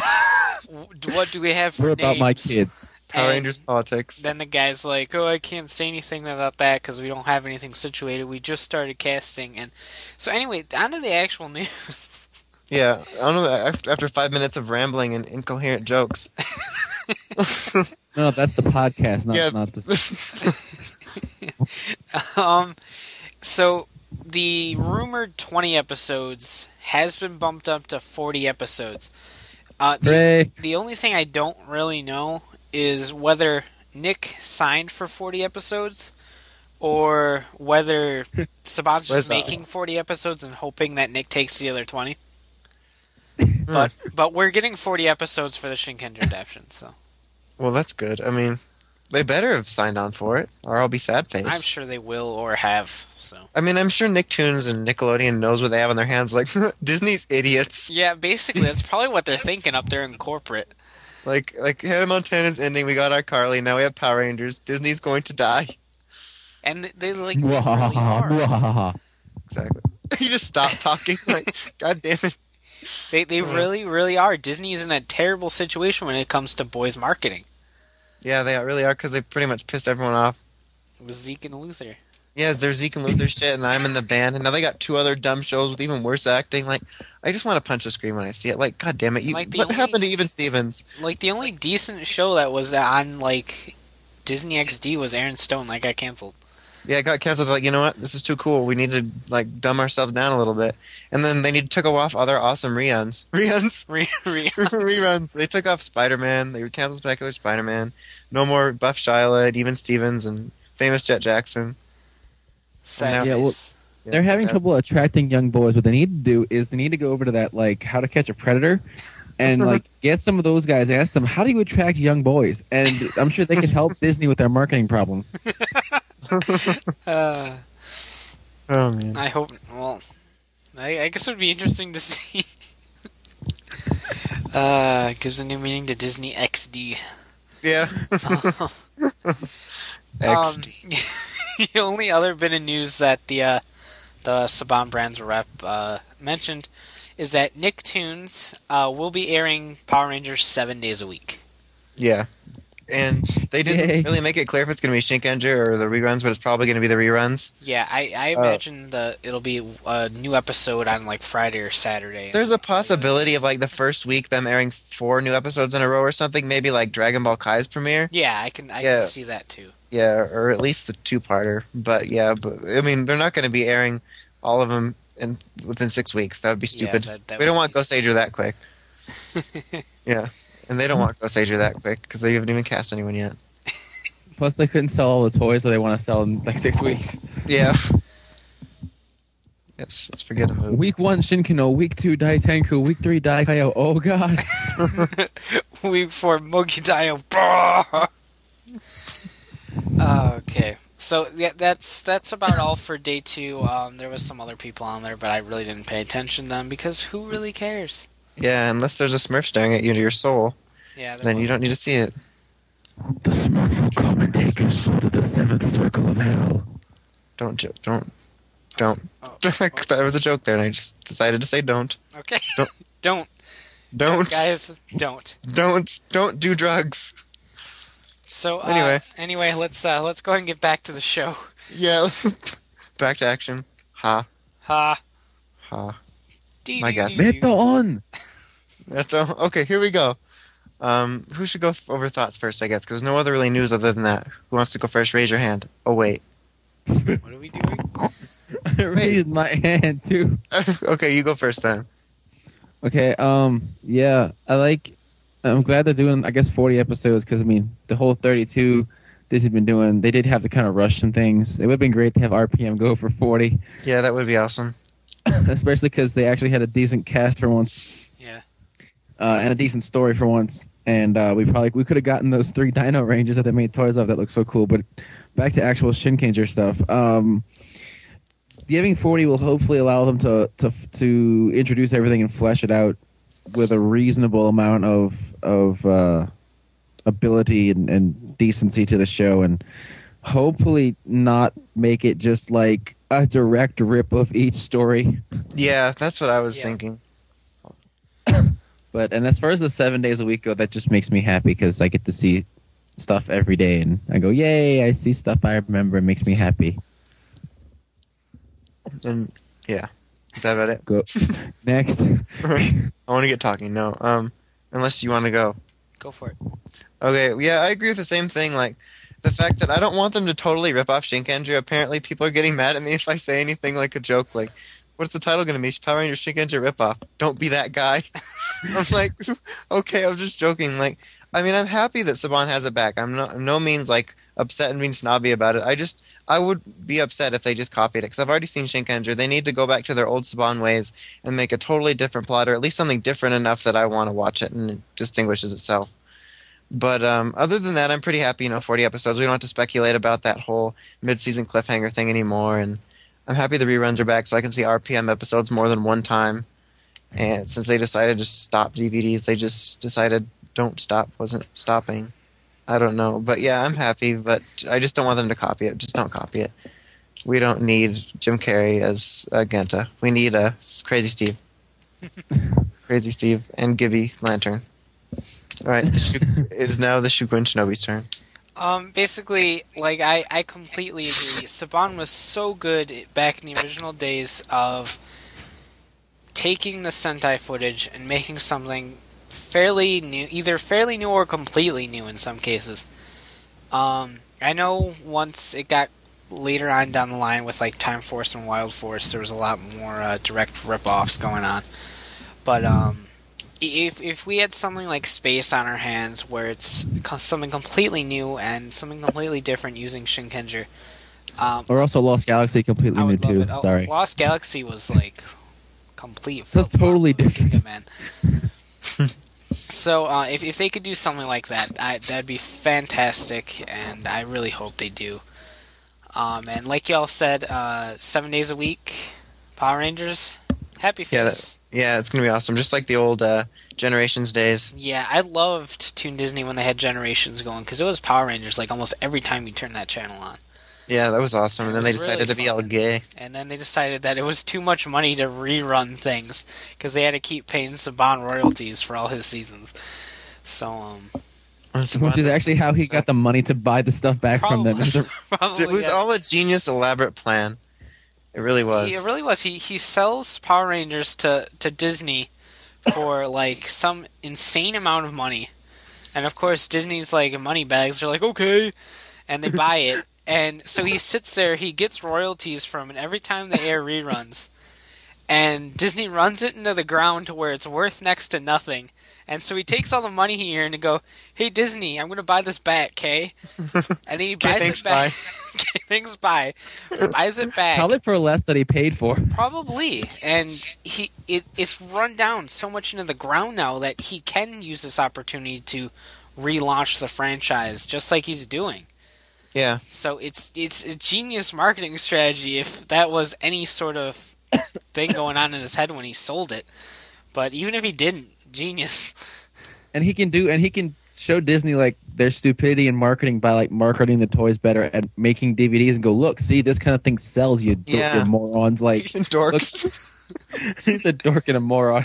what do we have for What about my names? kids? Power And Rangers politics. Then the guy's like, "Oh, I can't say anything about that because we don't have anything situated. We just started casting." And so anyway, on to the actual news. Yeah, I don't know. After, after five minutes of rambling and incoherent jokes. No, no, that's the podcast, not Yeah. not the. um, so the rumored twenty episodes has been bumped up to forty episodes. Uh, the, Hooray. the only thing I don't really know is whether Nick signed for forty episodes or whether Saban's Where's just that? making forty episodes and hoping that Nick takes the other twenty. Hmm. But but we're getting forty episodes for the Shinkenger adaptation, so Well, that's good. I mean, they better have signed on for it, or I'll be sad face. I'm sure they will or have. So I mean, I'm sure Nicktoons and Nickelodeon knows what they have on their hands. Like, Disney's idiots. yeah, basically that's probably what they're thinking up there in corporate. Like, like Hannah Montana's ending. We got our Carly. Now we have Power Rangers. Disney's going to die. And they, they like really Mwahaha, are. mwahaha. Exactly. He just stopped talking. Like, God damn it. They they really really are. Disney is in a terrible situation when it comes to boys marketing. Yeah, they really are, because they pretty much pissed everyone off. With Zeke and Luther. Yeah, there's Zeke and Luther shit, and I'm in the band, and now they got two other dumb shows with even worse acting. Like, I just want to punch the screen when I see it. Like, God damn it! You, Like the what only- happened to Even Stevens? Like the only decent show that was on like Disney X D was Aaron Stone. That got canceled. Yeah, it got canceled. Like, you know what? This is too cool. We need to like dumb ourselves down a little bit. And then they need took off other awesome reruns. Reruns. Re- re- Reruns. They took off Spider-Man. They canceled Spectacular Spider-Man. No more Buff Shiloh, Even Stevens, and Famous Jet Jackson. Sad Yeah, well, face. Yeah, They're having sad. trouble attracting young boys. What they need to do is they need to go over to that like How to Catch a Predator, and like get some of those guys. Ask them how do you attract young boys, and I'm sure they can help Disney with their marketing problems. Uh, Oh man. I hope. Well, I, I guess it would be interesting to see. uh, gives a new meaning to Disney X D. Yeah. X D. Um, the only other bit of news that the uh, the Saban Brands rep uh, mentioned is that Nicktoons uh, will be airing Power Rangers seven days a week. Yeah. And they didn't Yay. really make it clear if it's going to be Shinkenger or the reruns, but it's probably going to be the reruns. Yeah, I, I Uh, imagine the it'll be a new episode on like Friday or Saturday. There's a possibility of like the first week them airing four new episodes in a row or something, maybe like Dragon Ball Kai's premiere. Yeah, I can I Yeah. can see that too. Yeah, or at least the two-parter. But yeah, but I mean, they're not going to be airing all of them in within six weeks. That would be stupid. that- that we don't would want be- Ghost Ager that quick. Yeah, and they don't want Ghost Ager that quick because they haven't even cast anyone yet. Plus, they couldn't sell all the toys that they want to sell in like six weeks. Yeah. Yes, let's forget a move. Week one, Shinkino. Week two, Daitenku. Week three, Daikaio. Oh god. Week four, Mogidayo. Brrr. Uh, okay, so yeah, that's that's about all for day two. Um, there was some other people on there, but I really didn't pay attention to them because who really cares? Yeah, unless there's a Smurf staring at you to your soul, Yeah, there then you was- don't need to see it. The Smurf will come and take your soul to the seventh circle of hell. Don't jo- don't don't. Oh, That was a joke there, and I just decided to say don't. okay, Don't- don't Don't guys, don't. don't don't do drugs. So uh, Anyway. anyway, let's uh, let's go ahead and get back to the show. Yeah. Back to action. Ha Ha. ha. Dee My dee guess. dee dee. Meto on. That's all. Okay, here we go. Um, who should go over thoughts first? I guess because no other really news other than that. Who wants to go first? Raise your hand. Oh wait. What are we doing? I raised my hand too. Okay, you go first then. Okay. Um. Yeah. I like. I'm glad they're doing. I guess forty episodes because I mean the whole thirty-two Disney's been doing. They did have to kind of rush some things. It would have been great to have R P M go for forty, Yeah, that would be awesome. especially because they actually had a decent cast for once Yeah. uh, and a decent story for once. And uh, we probably we could have gotten those three Dino Rangers that they made toys of that look so cool. But back to actual Shinkenger stuff. Um, giving forty will hopefully allow them to to to introduce everything and flesh it out with a reasonable amount of of uh, ability and, and decency to the show, and hopefully not make it just like a direct rip of each story. Yeah, that's what I was Yeah. thinking. But and as far as the seven days a week go, that just makes me happy because I get to see stuff every day, and I go, "Yay! I see stuff I remember." It makes me happy. And yeah, is that about it? Go next. I want to get talking. No, um, unless you want to go. Go for it. Okay, yeah, I agree with the same thing. Like the fact that I don't want them to totally rip off Shinkenger. Apparently, people are getting mad at me if I say anything like a joke, like, "What's the title going to be? Power Rangers Shinkenger ripoff." Don't be that guy. I'm like, okay, I'm just joking. Like, I mean, I'm happy that Saban has it back. I'm no, I'm no means like upset and being snobby about it. I just, I would be upset if they just copied it because I've already seen Shinkenger. They need to go back to their old Saban ways and make a totally different plot, or at least something different enough that I want to watch it and it distinguishes itself. But um, other than that, I'm pretty happy. You know, forty episodes. We don't have to speculate about that whole mid-season cliffhanger thing anymore. And I'm happy the reruns are back, so I can see R P M episodes more than one time. And since they decided to stop D V Ds, they just decided don't stop wasn't stopping. I don't know, but yeah, I'm happy. But I just don't want them to copy it. Just don't copy it. We don't need Jim Carrey as uh, Genta. We need a uh, Crazy Steve, Crazy Steve, and Gibby Lantern. All right, the Shu- it is now the Shugun Shinobi's turn. Um, basically, like, I, I completely agree. Saban was so good back in the original days of taking the Sentai footage and making something fairly new, either fairly new or completely new in some cases. Um, I know once it got later on down the line with, like, Time Force and Wild Force, there was a lot more uh, direct rip-offs going on. But, um... If if we had something like Space on our hands, where it's co- something completely new and something completely different using Shinkenger, um, Or also Lost Galaxy, completely I new would love too. it. Oh, Sorry, Lost Galaxy was like complete. That's flip-flop totally of different. Giga Man. So uh, if if they could do something like that, I, that'd be fantastic, and I really hope they do. Um, and like y'all said, uh, seven days a week, Power Rangers, happy face. Yeah, that- Yeah, it's gonna be awesome. Just like the old uh, Generations days. Yeah, I loved Toon Disney when they had Generations going because it was Power Rangers like almost every time you turn that channel on. Yeah, that was awesome. And It then they was decided really to be all fun. gay. And then they decided that it was too much money to rerun things because they had to keep paying Saban royalties for all his seasons. So, um, which is actually how he got the money to buy the stuff back from probably, them. probably It was yes. all a genius, elaborate plan. It really was. It really was. He he sells Power Rangers to, to Disney for like some insane amount of money, and of course Disney's like money bags. They're like okay, and they buy it, and so he sits there. He gets royalties from it every time they air reruns, and Disney runs it into the ground to where it's worth next to nothing. And so he takes all the money he earned and go, "Hey Disney, I'm going to buy this back, okay?" And he Okay, buys thanks, it back. Okay, thanks, bye. Buys it back. Probably for less that he paid for. Probably, and he it it's run down so much into the ground now that he can use this opportunity to relaunch the franchise, just like he's doing. Yeah. So it's it's a genius marketing strategy if that was any sort of thing going on in his head when he sold it. But even if he didn't, genius. And he can do, and he can show Disney like their stupidity in marketing by like marketing the toys better and making D V Ds and go, look, see, this kind of thing sells, you, do- Yeah. you morons. Like, He's dorks. he's a dork and a moron.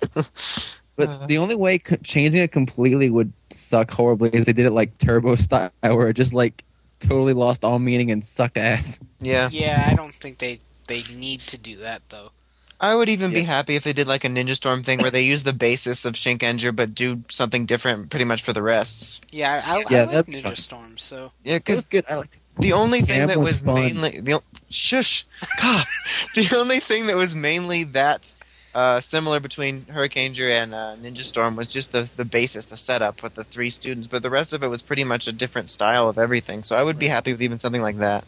But the only way co- changing it completely would suck horribly is they did it like Turbo style, where it just like totally lost all meaning and sucked ass. Yeah. Yeah, I don't think they they need to do that though. I would even be Yeah. happy if they did like a Ninja Storm thing where they use the basis of Shinkenger but do something different pretty much for the rest. Yeah, I, I, Yeah, I like that'd be Ninja fun. Storm. So Yeah, It was because good. I liked it. the only thing Camp that was was fun. mainly the o- shush, God, the only thing that was mainly that uh, similar between Hurricaneger and uh, Ninja Storm was just the the basis, the setup with the three students, but the rest of it was pretty much a different style of everything. So I would be happy with even something like that.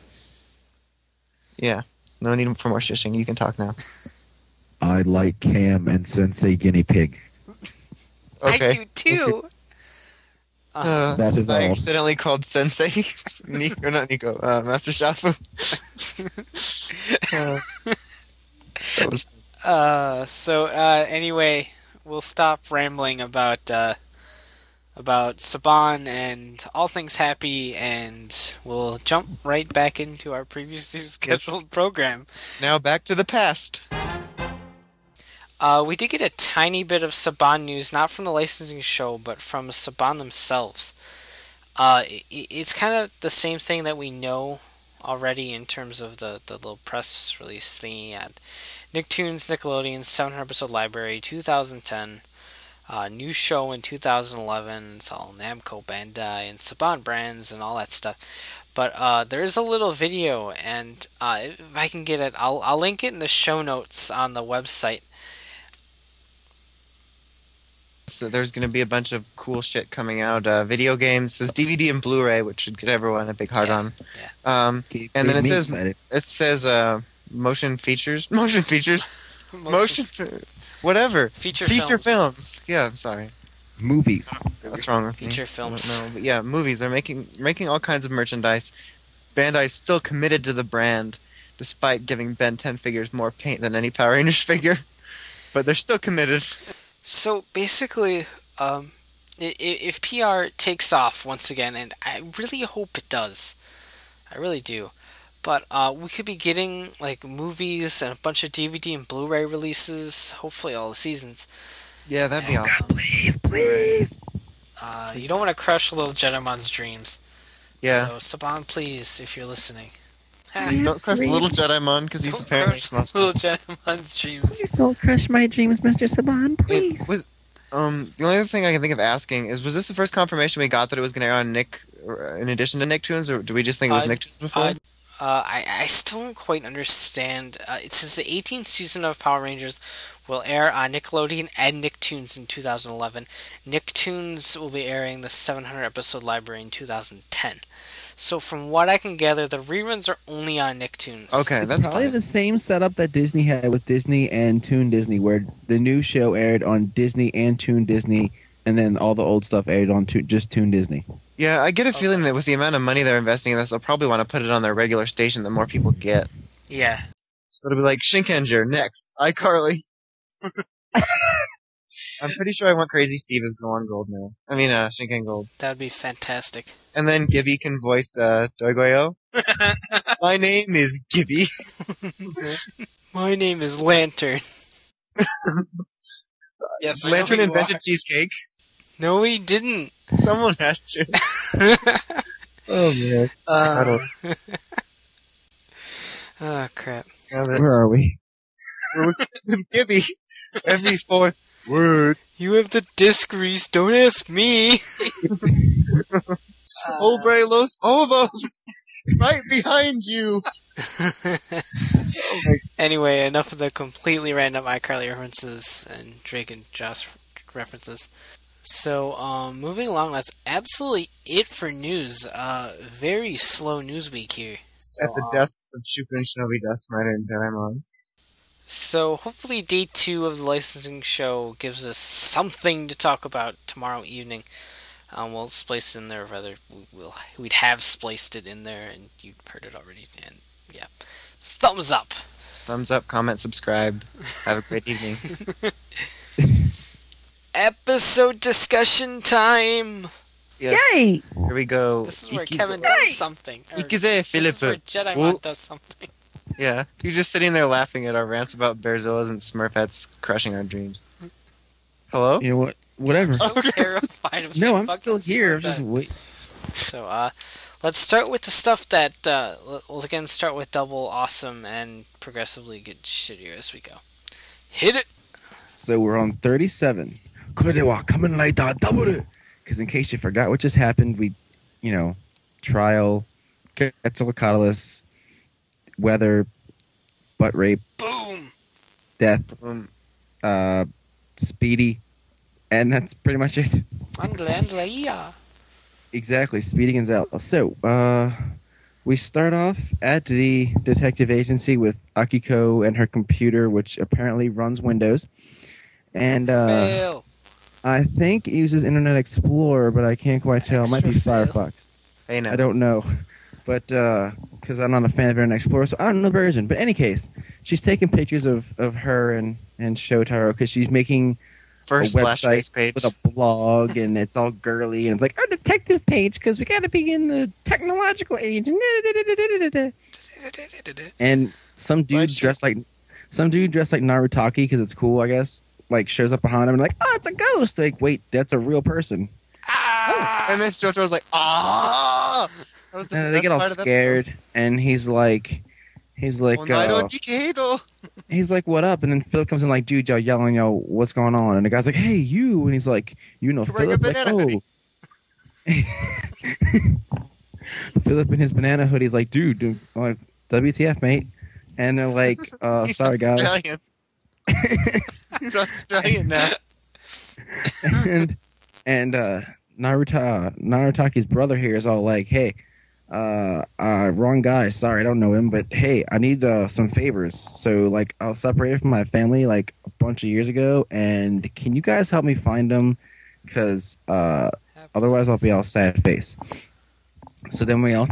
Yeah, no need for more shushing. You can talk now. I like Cam and Sensei Guinea Pig. Okay. I do too. Uh, Uh, That is I all. accidentally called Sensei, Nico, or not Nico, uh, Master Shafu. uh, that was Uh, so uh, anyway, we'll stop rambling about uh, about Saban and all things happy, and we'll jump right back into our previously scheduled program. Now back to the past. Uh, we did get a tiny bit of Saban news, not from the licensing show, but from Saban themselves. Uh, it, it's kind of the same thing that we know already in terms of the, the little press release thingy at Nicktoons Nickelodeon's seven hundred episode library, two thousand ten. Uh, new show in two thousand eleven. It's all Namco Bandai and Saban brands and all that stuff. But uh, there is a little video, and uh, if I can get it, I'll I'll link it in the show notes on the website. So there's going to be a bunch of cool shit coming out. Uh, video games, says D V D and Blu-ray, which should get everyone a big hard Yeah, on. yeah. Um, Keep and then it me says excited. it says uh, motion features, motion features, motion, whatever feature feature films. films. Yeah, I'm sorry. Movies. What's wrong with me? Feature films. I don't know, but yeah, movies. They're making making all kinds of merchandise. Bandai's still committed to the brand, despite giving Ben ten figures more paint than any Power Rangers figure. But they're still committed. So basically, um, i- i- if P R takes off once again, and I really hope it does, I really do. But uh, we could be getting like movies and a bunch of D V D and Blu-ray releases. Hopefully, all the seasons. Yeah, that'd be Oh, awesome. Please, please. Uh, you don't want to crush little Jedamon's dreams. Yeah. So Saban, please, if you're listening, Please don't crush Little Jedimon because he's don't apparently crush not. little Jedamon's dreams. Please don't crush my dreams, Mister Saban. Please. It was um the only other thing I can think of asking is, was this the first confirmation we got that it was going to air on Nick, or, in addition to Nicktoons, or do we just think it was Uh, Nicktoons before? Uh, uh, I, I still don't quite understand. Uh, it says the eighteenth season of Power Rangers will air on Nickelodeon and Nicktoons in two thousand eleven. Nicktoons will be airing the seven hundred episode library in two thousand ten. So from what I can gather, the reruns are only on Nicktoons. Okay, It's that's probably fine. the same setup that Disney had with Disney and Toon Disney, where the new show aired on Disney and Toon Disney, and then all the old stuff aired on to- just Toon Disney. Yeah, I get a feeling that with the amount of money they're investing in this, they'll probably want to put it on their regular station that more people get. Yeah. So it'll be like Shinkenger next, iCarly. I'm pretty sure I want Crazy Steve as Go on Gold now. I mean, uh, Shinken Gold. That would be fantastic. And then Gibby can voice uh, Doigoyo. My name is Gibby. My name is Lantern. Yes, I know Lantern who you invented are. cheesecake. No, he didn't. Someone has to. Oh man. I uh, don't. oh crap. Yeah, that's- Where are we? Gibby. Every fourth word. You have the disc grease. Don't ask me. Obre los ovos. Right behind you. Oh my. Anyway, enough of the completely random iCarly references and Drake and Josh references. So, um, moving along, that's absolutely it for news. Uh, very slow news week here. So, At the uh, desks of Super and Shinobi Dust Rider and Jedi so hopefully day two of the licensing show gives us something to talk about tomorrow evening. Um, we'll splice it in there, rather we'll we'd have spliced it in there, and you've heard it already. And yeah, thumbs up. Thumbs up, comment, subscribe. Have a great evening. Episode discussion time. Yes. Yay! Here we go. This is where Ikize- Kevin does something. Or Ikize this is where Philippe. Jedimon Whoa. does something. Yeah, you're just sitting there laughing at our rants about Bearzillas and Smurfettes crushing our dreams. Hello? You know what? Whatever. So terrified of No, my I'm fucking still here. I'm Smurfette. just wait. So, uh, let's start with the stuff that, uh, we'll again start with double awesome and progressively get shittier as we go. Hit it! So we're on thirty-seven. これでは仮面ライダーダブル! Because in case you forgot what just happened, we, you know, trial, Quetzalcoatlus, weather, butt rape, Boom! death, Um, uh, Speedy, and that's pretty much it. Andle, andle, yeah. Exactly, Speedy Gonzales. So, uh, we start off at the detective agency with Akiko and her computer, which apparently runs Windows. And, uh, Fail. I think it uses Internet Explorer, but I can't quite tell. It might be Extra fail. Firefox. hey now. I don't know. But, because I'm not a fan of Internet Explorer, so I don't know the version. But in any case, she's taking pictures of, of her and, and Shotaro because she's making First a splash face website page. with a blog, and it's all girly, and it's like our detective page because we got to be in the technological age. And some dude Right shit. dressed like some dude dressed like Narutaki because it's cool, I guess. Like shows up behind him and like, oh, it's a ghost. Like, wait, that's a real person. Ah! And then Jojo's like, ah! That was the And they best get all part of the scared, and he's like, he's like, episode. Onairo uh, Dikeido. he's like, what up? And then Philip comes in like, dude, y'all yelling, yo, what's going on? And the guy's like, hey, you. And he's like, you know, You're wearing a Philip, like, banana oh. Philip in his banana hoodie is like, dude, dude, I'm like, W T F, mate. And they're like, uh, He's sorry, guys. Australian. He's Australian now. and and uh, Naruto, Narutaki's brother here is all like, hey, uh, uh, wrong guy. Sorry, I don't know him, but hey, I need uh, some favors. So, like, I was separated from my family like a bunch of years ago, and can you guys help me find him? Because uh, otherwise, I'll be all sad face. So then we all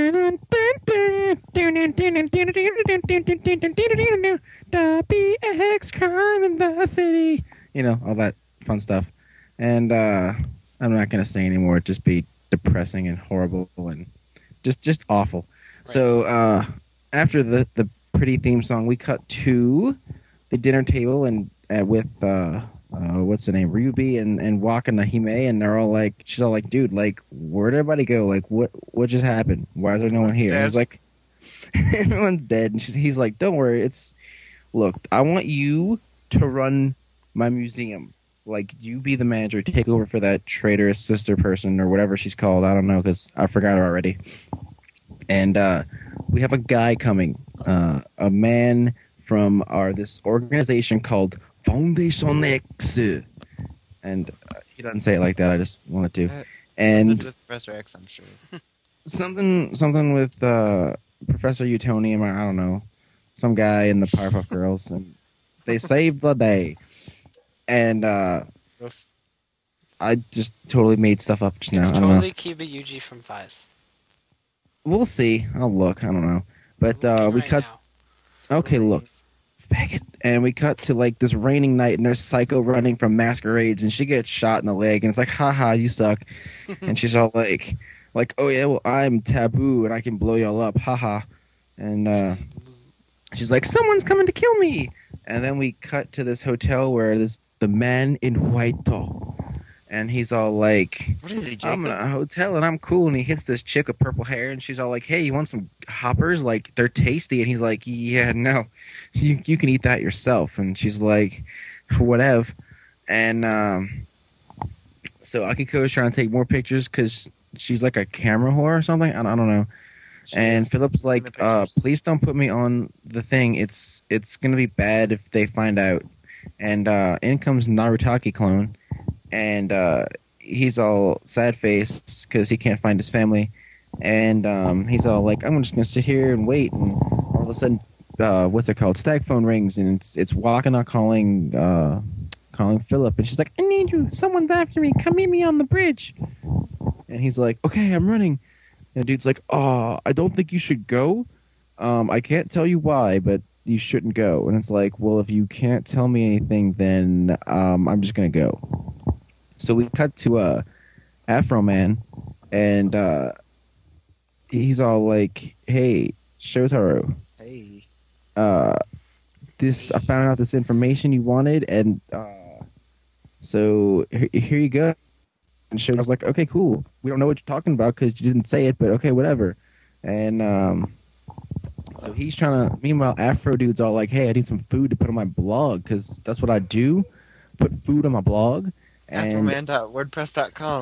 W X crime in the city, you know, all that fun stuff. And uh, I'm not gonna say anymore. It'd just be depressing and horrible and just just awful. Right. So uh, after the the pretty theme song, we cut to the dinner table and uh, with uh, uh, what's the name, Ryubi and and Waka Nahime, and they're all like, she's all like, dude, like, where'd everybody go? Like, what what just happened? Why is there no one Everyone's here? And dead. he's like, everyone's dead, and she's, he's like, don't worry, it's look, I want you to run my museum. Like, you be the manager, take over for that traitorous sister person or whatever she's called. I don't know because I forgot her already. And uh, we have a guy coming, uh, a man from our this organization called Foundation X, and uh, he doesn't say it like that. I just wanted to. Uh, Something And with Professor X, I'm sure. something, something with uh, Professor Utonium. I don't know, some guy in the Powerpuff Girls, and they saved the day. And uh, Oof. I just totally made stuff up just now. It's I don't know. totally Kiba Yuji from Vice. We'll see. I'll look. I don't know. But uh, Looking we right cut. now. Okay, look, faggot. And we cut to like this raining night, and there's Psycho running from masquerades, and she gets shot in the leg, and it's like, haha, you suck. And she's all like, like, oh yeah, well I'm taboo, and I can blow y'all up, haha. And uh, she's like, someone's coming to kill me. And then we cut to this hotel where this the man in white, and he's all like, What is he, I'm in Jacob? a hotel and I'm cool. And he hits this chick with purple hair, and she's all like, hey, you want some hoppers? Like, they're tasty. And he's like, yeah, no, you you can eat that yourself. And she's like, whatever. And um, so Akiko's trying to take more pictures because she's like a camera whore or something. I don't, I don't know. She And is. Philip's Seen the like, uh, pictures. please don't put me on the thing. It's it's gonna be bad if they find out. And uh, in comes Narutaki clone, and uh, he's all sad faced because he can't find his family. And um, he's all like, I'm just gonna sit here and wait. And all of a sudden, uh, what's it called? Stag phone rings, and it's it's Wakana calling uh, calling Philip, and she's like, I need you. Someone's after me. Come meet me on the bridge. And he's like, okay, I'm running. And the dude's like, oh, I don't think you should go. Um, I can't tell you why, but you shouldn't go. And it's like, well, if you can't tell me anything, then um, I'm just going to go. So we cut to uh, Afro Man, and uh, he's all like, hey, Shotaro, Hey. uh, this I found out this information you wanted, and uh, so here, here you go. And Shota's like, okay, cool. We don't know what you're talking about because you didn't say it, but okay, whatever. And um, so he's trying to. Meanwhile, Afro dude's all like, hey, I need some food to put on my blog because that's what I do. Put food on my blog. And Afroman dot wordpress dot com.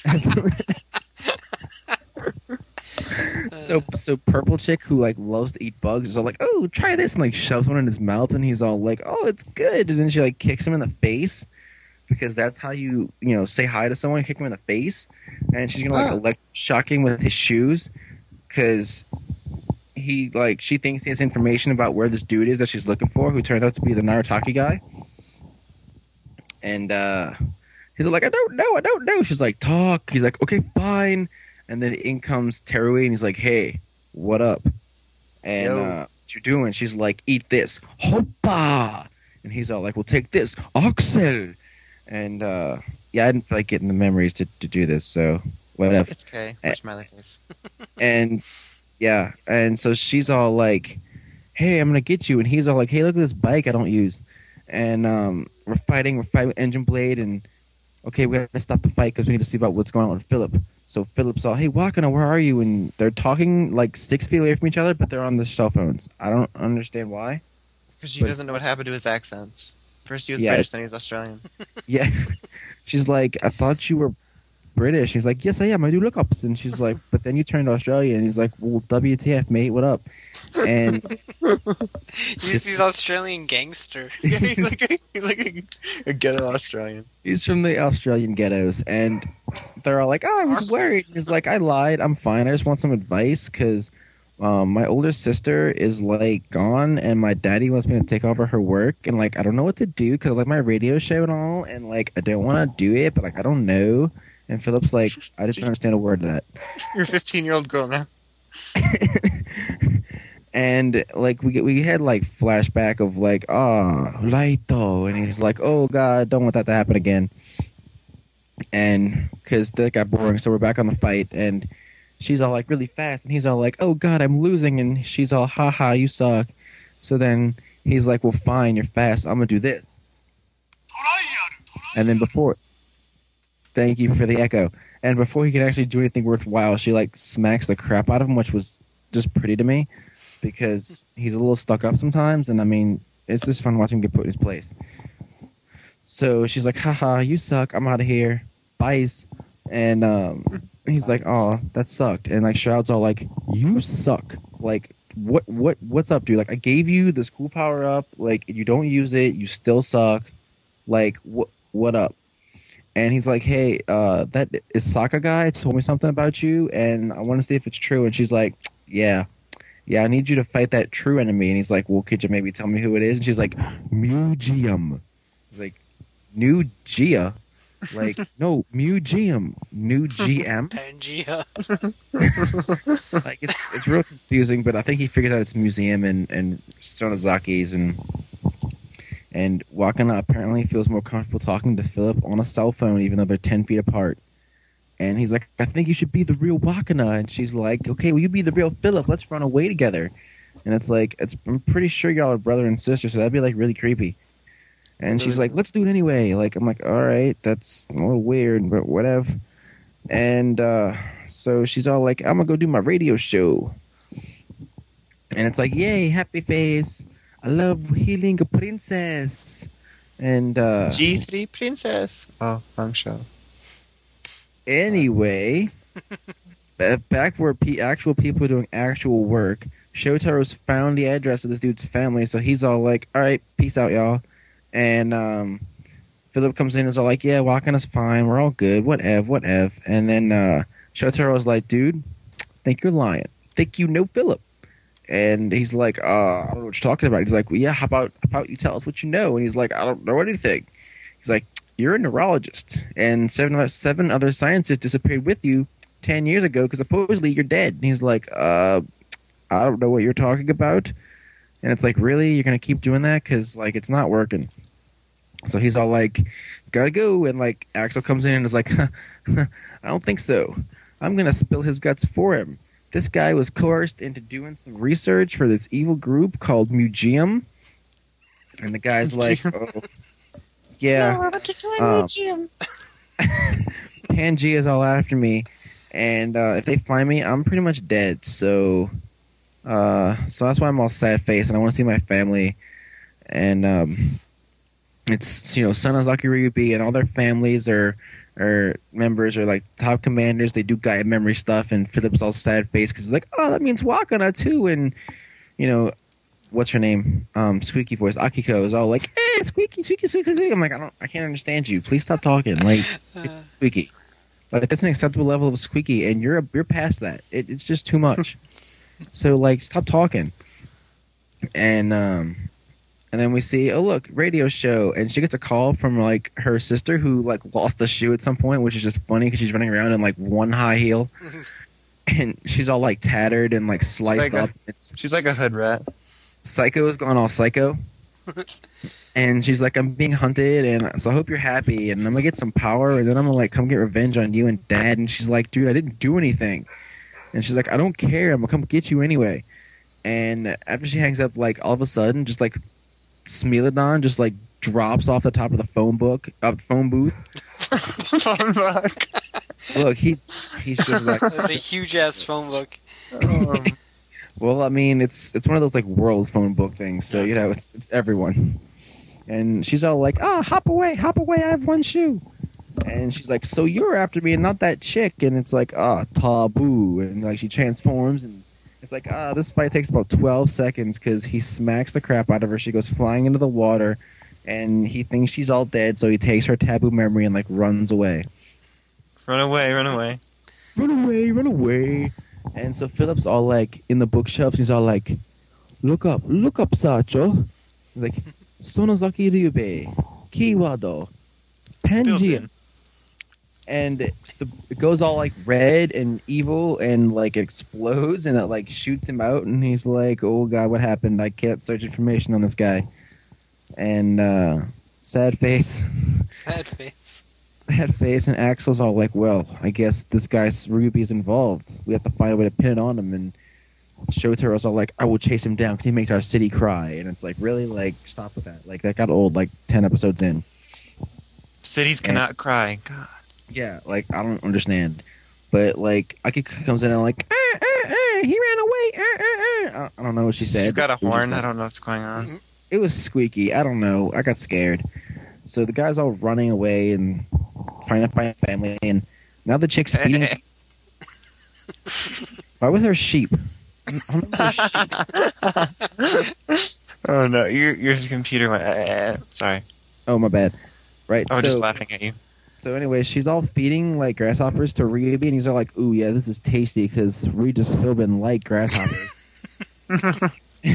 so so purple chick who like loves to eat bugs is all like, oh, try this, and like shoves one in his mouth, and he's all like, oh, it's good. And then she like kicks him in the face because that's how you you know say hi to someone, kick him in the face. And she's gonna like Oh. elect shock him with his shoes because he like she thinks he has information about where this dude is that she's looking for, who turns out to be the Narutaki guy. And uh he's like, I don't know, I don't know. She's like, talk. He's like, okay, fine. And then in comes Terui, and he's like, hey, what up? And Yo. uh, what you doing? She's like, eat this. Hoppa! And he's all like, well, take this. Oxel! And uh, yeah, I didn't feel like getting the memories to, to do this, so whatever. It's okay. Eh. Or smiley face. And yeah, and so she's all like, "Hey, I'm gonna get you," and he's all like, "Hey, look at this bike I don't use." And um, we're fighting, we're fighting with Engine Blade, and okay, we gotta stop the fight because we need to see about what's going on with Philip. So Philip's all, "Hey, Wakana, where are you?" And they're talking like six feet away from each other, but they're on their cell phones. I don't understand why. Because she But- doesn't know what happened to his accents. First he was Yeah. British, then he was Australian. Yeah, she's like, "I thought you were British." He's like, "Yes, I am. I do lookups." And she's like, "But then you turned Australian." And he's like, "Well, W T F, mate? What up?" And He's, he's Australian gangster. Yeah, he's like a, he's like a, a ghetto Australian. he's from the Australian ghettos, and they're all like, "Oh, I was worried." He's like, "I lied. I'm fine. I just want some advice because um, my older sister is like gone, and my daddy wants me to take over her work, and like I don't know what to do because like my radio show and all, and like I don't want to do it, but like I don't know." And Philip's like, "I didn't understand a word of that." You're a fifteen-year-old girl now. And like we get, we had like flashback of like, "Ah, Laito," and he's like, "Oh God, don't want that to happen again." And because that got boring, so we're back on the fight, and she's all like really fast, and he's all like, "Oh God, I'm losing," and she's all, "Ha ha, you suck." So then he's like, "Well, fine, you're fast. I'm gonna do this." And then before, thank you for the echo. And before he can actually do anything worthwhile, she like smacks the crap out of him, which was just pretty to me because he's a little stuck up sometimes. And I mean, it's just fun watching him get put in his place. So she's like, "Haha, you suck. I'm out of here. Byes." And um, he's like, "Oh, that sucked." And like Shroud's all like, "You suck. Like, what, what, what's up, dude? Like, I gave you this cool power up. Like, you don't use it. You still suck. Like, what, what up?" And he's like, "Hey, uh, that Isaka guy told me something about you, and I want to see if it's true." And she's like, "Yeah, yeah, I need you to fight that true enemy." And he's like, "Well, could you maybe tell me who it is?" And she's like, "Museum." He's like, "New Gia?" Like, "No, Museum. New G M." Pangea. Like, it's it's real confusing, but I think he figures out it's museum and and Sonozaki's and. And Wakana apparently feels more comfortable talking to Philip on a cell phone, even though they're ten feet apart. And he's like, "I think you should be the real Wakana." And she's like, "Okay, well, you be the real Philip. Let's run away together." And it's like, it's, I'm pretty sure y'all are brother and sister, so that'd be like really creepy. And she's like, "Let's do it anyway." Like, I'm like, "All right, that's a little weird, but whatever." And uh, so she's all like, "I'm gonna go do my radio show." And it's like, "Yay, happy face. I love healing a princess." And uh, G three Princess. Oh, wrong show. anyway, ba- back where pe- actual people are doing actual work, Shotaro's found the address of this dude's family, so he's all like, "All right, peace out, y'all." And um, Philip comes in and is all like, "Yeah, Wakana's fine. We're all good. Whatever, whatever." And then uh, Shotaro's like, "Dude, think you're lying. Think you know Philip." And he's like, uh, "I don't know what you're talking about." He's like, "Well, yeah, how about, how about you tell us what you know?" And he's like, "I don't know anything." He's like, "You're a neurologist, and seven other, seven other scientists disappeared with you ten years ago because supposedly you're dead." And he's like, uh, "I don't know what you're talking about." And it's like, "Really? You're going to keep doing that? Because, like, it's not working." So he's all like, "Gotta go." And, like, Axel comes in and is like, "I don't think so. I'm going to spill his guts for him. This guy was coerced into doing some research for this evil group called Museum." And the guy's like, "Oh, yeah. Um, Pangea's all after me. And uh, if they find me, I'm pretty much dead. So uh, so that's why I'm all sad faced and I want to see my family." And um, it's, you know, Sonozaki Ryubi and all their families are or members are like top commanders. They do Gaia memory stuff, and Philip's all sad faced because he's like, "Oh, that means Wakana too." And you know, what's her name? Um, squeaky voice Akiko is all like, "Eh, squeaky, squeaky, squeaky, squeaky." I'm like, I don't, I can't understand you. Please stop talking. Like, it's squeaky. Like, that's an acceptable level of squeaky, and you're you're past that. It, it's just too much. So like, stop talking. And um. And then we see, oh look, radio show, and she gets a call from like her sister who like lost a shoe at some point, which is just funny because she's running around in like one high heel, and she's all like tattered and like sliced like a- up. It's She's like a hood rat. Psycho has gone all psycho, And she's like, I'm being hunted, and so I hope you're happy, and I'm gonna get some power, and then I'm gonna like come get revenge on you and Dad. And she's like, dude, I didn't do anything. And she's like, I don't care, I'm gonna come get you anyway. And after she hangs up, like all of a sudden, just like Smilodon just like drops off the top of the phone book, of the phone booth. Phone book. Look, he's he's just like, That's a huge ass phone book. Um, well, I mean, it's it's one of those like world phone book things, so you know, it's it's everyone. And she's all like, "Ah, oh, hop away, hop away! I have one shoe." And she's like, "So you're after me and not that chick?" And it's like, "Ah, taboo." And like she transforms, and it's like, "Ah, this fight takes about twelve seconds because he smacks the crap out of her. She goes flying into the water, and he thinks she's all dead, so he takes her taboo memory and like runs away. run away, run away. Run away, run away!" And so Philip's all like in the bookshelves. He's all like, "Look up, look up, Sacho." He's like, "Sonozaki Ryubei, Kiwado, Pangean." Philippine. And it, it goes all like red and evil and like it explodes and it like shoots him out and he's like, oh god, what happened? I can't search information on this guy. And uh sad face. Sad face. Sad face, and Axel's all like, well, I guess this guy's Ruby's involved. We have to find a way to pin it on him. And Shotaro's all like, I will chase him down because he makes our city cry. And it's like, really? Like, stop with that. Like, that got old like ten episodes in. Cities cannot cry. God. Yeah, like I don't understand, but like Aki comes in and like, "Ah, ah, ah, he ran away. Ah, ah, ah." I don't know what she said. She's got a It was horn. just- I don't know what's going on. It was squeaky. I don't know. I got scared. So the guy's all running away and trying to find family, and now the chick's feeding. Why was there sheep? I don't know sheep. Oh no, your your computer went. Eh, sorry. Oh my bad. Right. I was so, just laughing at you. So anyway, she's all feeding like grasshoppers to Ryubi, and he's all like, "Ooh, yeah, this is tasty," because Regis Philbin like grasshoppers.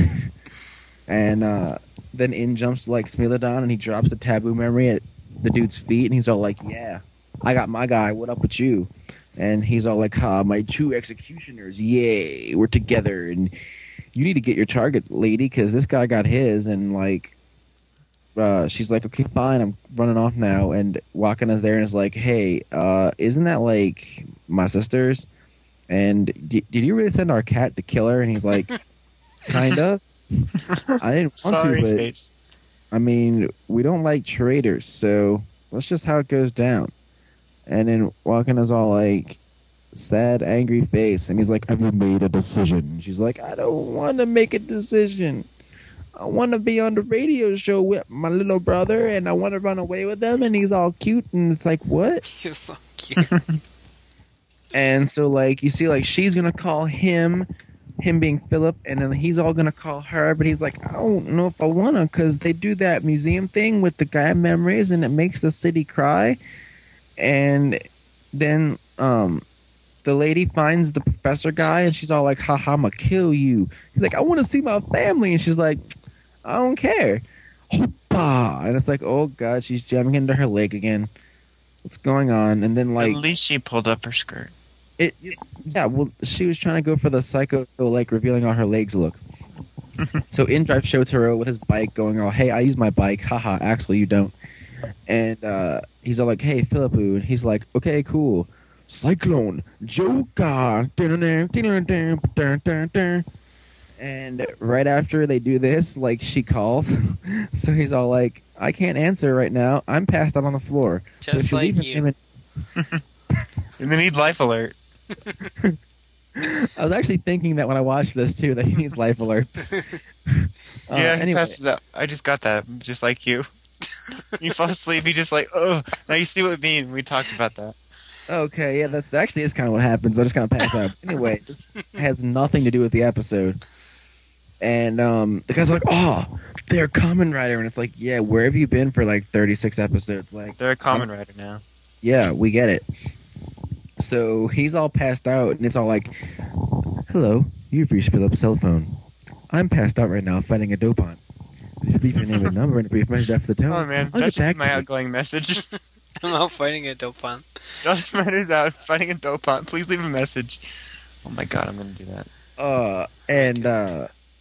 And uh, then in jumps like Smilodon, and he drops the taboo memory at the dude's feet, and he's all like, "Yeah, I got my guy. What up with you?" And he's all like, "Ha, my two executioners. Yay, we're together." And you need to get your target, lady, because this guy got his, and like. Uh, she's like, okay, fine, I'm running off now. And Wakana's there and is like, hey, uh, isn't that like my sister's? And d- did you really send our cat to kill her? And he's like, kinda. I didn't want Sorry, to, but face. I mean, we don't like traitors, so that's just how it goes down. And then Wakana's all like, sad, angry face, and he's like, I've made a decision. And she's like, I don't want to make a decision. I want to be on the radio show with my little brother, and I want to run away with him, and he's all cute, and it's like, what? You're so cute. And so, like, you see, like, she's going to call him, him being Philip, and then he's all going to call her, but he's like, I don't know if I want to, because they do that museum thing with the guy memories, and it makes the city cry. And then, um... the lady finds the professor guy, and she's all like, haha, I'm gonna kill you. He's like, I want to see my family. And she's like, I don't care. Hoppa! And it's like, oh, God, she's jamming into her leg again. What's going on? And then, like, At least she pulled up her skirt. it, yeah, well, she was trying to go for the psycho, like, revealing all her legs look. So in drives Shotaro with his bike going all, hey, I use my bike. Haha, Axel, you don't. And uh, he's all like, hey, Philippu. And he's like, okay, cool. Cyclone, Joker. And right after they do this, like, she calls. So he's all like, I can't answer right now. I'm passed out on the floor. Just if you like leave your you. name And they need life alert. in- I was actually thinking that when I watched this, too, that he needs life alert. Uh, yeah, he anyway. passes out. I just got that, just like you. You fall asleep, you just like, oh, now you see what I mean. We talked about that. Okay, yeah, that's actually is kind of what happens. I just kind of pass out. Anyway, this has nothing to do with the episode. And um, the guy's like, "Oh, they're Kamen Rider," and it's like, "Yeah, where have you been for like thirty-six episodes?" Like, They're a common rider now. yeah, we get it. So he's all passed out, and it's all like, "Hello, you've reached Philip's cell phone. I'm passed out right now, fighting a dopant. If you leave your name and number and a brief message after the tone, Oh man, I'll that get should be back my to you." outgoing message. I'm out fighting a Dopant. Just Riders out, fighting a dopant. Please leave a message. Oh my god, I'm gonna do that. Uh, and uh,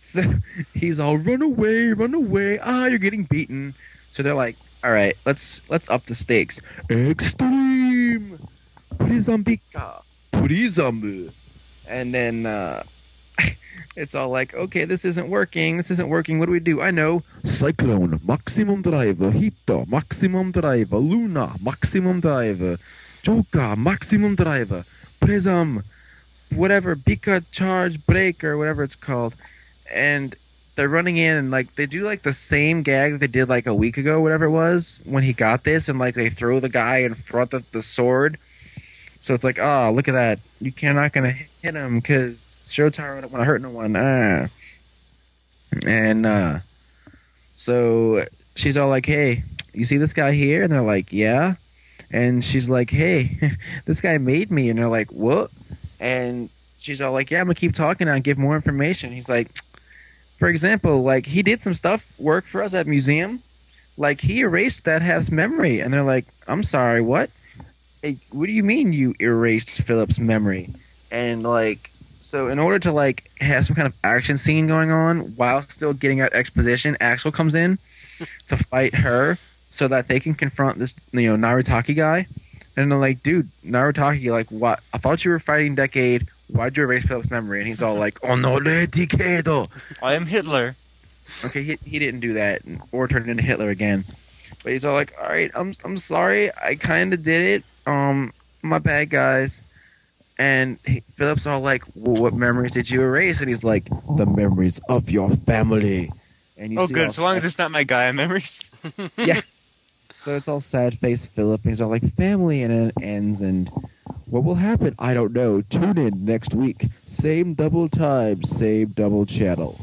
So he's all run away, run away. Ah, you're getting beaten. So they're like, all right, let's let's up the stakes. Extreme, Prizambika, Prizambu. And then uh, it's all like, okay, this isn't working. This isn't working. What do we do? I know. Cyclone, maximum driver, Hito, maximum driver, Luna, maximum driver, Joker, maximum driver, Prism, whatever, Bika charge break or whatever it's called. And they're running in and like they do like the same gag that they did like a week ago, whatever it was, when he got this, and like they throw the guy in front of the sword. So it's like, oh, look at that. You can't not gonna hit him because Showtime don't want to hurt no one. Ah. And uh, so she's all like, hey, you see this guy here? And they're like, yeah. And she's like, hey, this guy made me. And they're like, what? And she's all like, yeah, I'm gonna keep talking now and give more information. He's like, for example, like he did some stuff work for us at museum. Like he erased that half's memory. And they're like, I'm sorry, what? Hey, what do you mean you erased Philip's memory? And like, so in order to like have some kind of action scene going on while still getting out exposition, Axel comes in to fight her so that they can confront this, you know, Narutaki guy. And they're like, dude, Narutaki, like, what? I thought you were fighting Decade. Why'd you erase Philip's memory? And he's all like, oh no, Decade. I am Hitler. Okay, he, he didn't do that or turn into Hitler again. But he's all like, all right, I'm I'm sorry, I kind of did it. Um, my bad, guys. And he, Philip's all like, well, what memories did you erase? And he's like, the memories of your family. And you Oh, see good. all So long as sad- it's not my Gaia memories. yeah. So it's all sad face Philip. And he's all like, family, and it ends. And what will happen? I don't know. Tune in next week. Same double time, same double channel.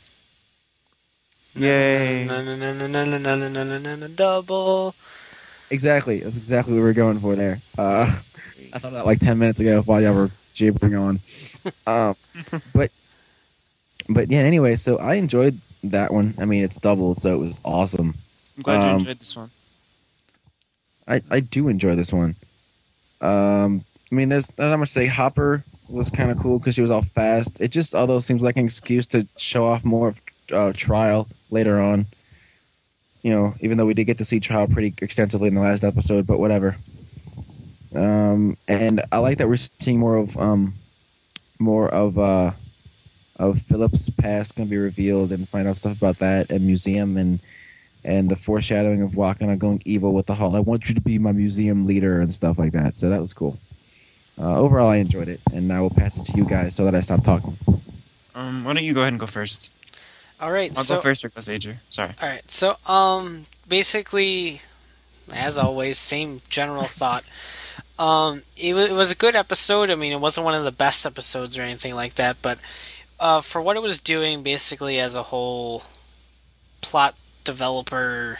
Yay. Na, na, na, na, na, na, na, na, na, na, na, double. Exactly. That's exactly what we were going for there. Uh, I thought that like ten minutes ago while y'all were gibbering on. Um, but but yeah. Anyway, so I enjoyed that one. I mean, it's doubled, so it was awesome. I'm glad you Um, enjoyed this one. I I do enjoy this one. Um, I mean, there's not much to say. Hopper was kind of cool because she was all fast. It just although seems like an excuse to show off more of uh, Trial later on. You know, even though we did get to see Trial pretty extensively in the last episode, but whatever. Um, and I like that we're seeing more of um, more of uh, of Philip's past going to be revealed and find out stuff about that and museum and and the foreshadowing of Wakana going evil with the hall. I want you to be my museum leader and stuff like that. So that was cool. Uh, overall, I enjoyed it, and I will pass it to you guys so that I stop talking. Um, why don't you go ahead and go first? All right, I'll so go first because Ager. Sorry. all right, so um, basically, as always, same general thought. Um, it, w- it was a good episode. I mean, it wasn't one of the best episodes or anything like that, but uh, for what it was doing, basically as a whole plot developer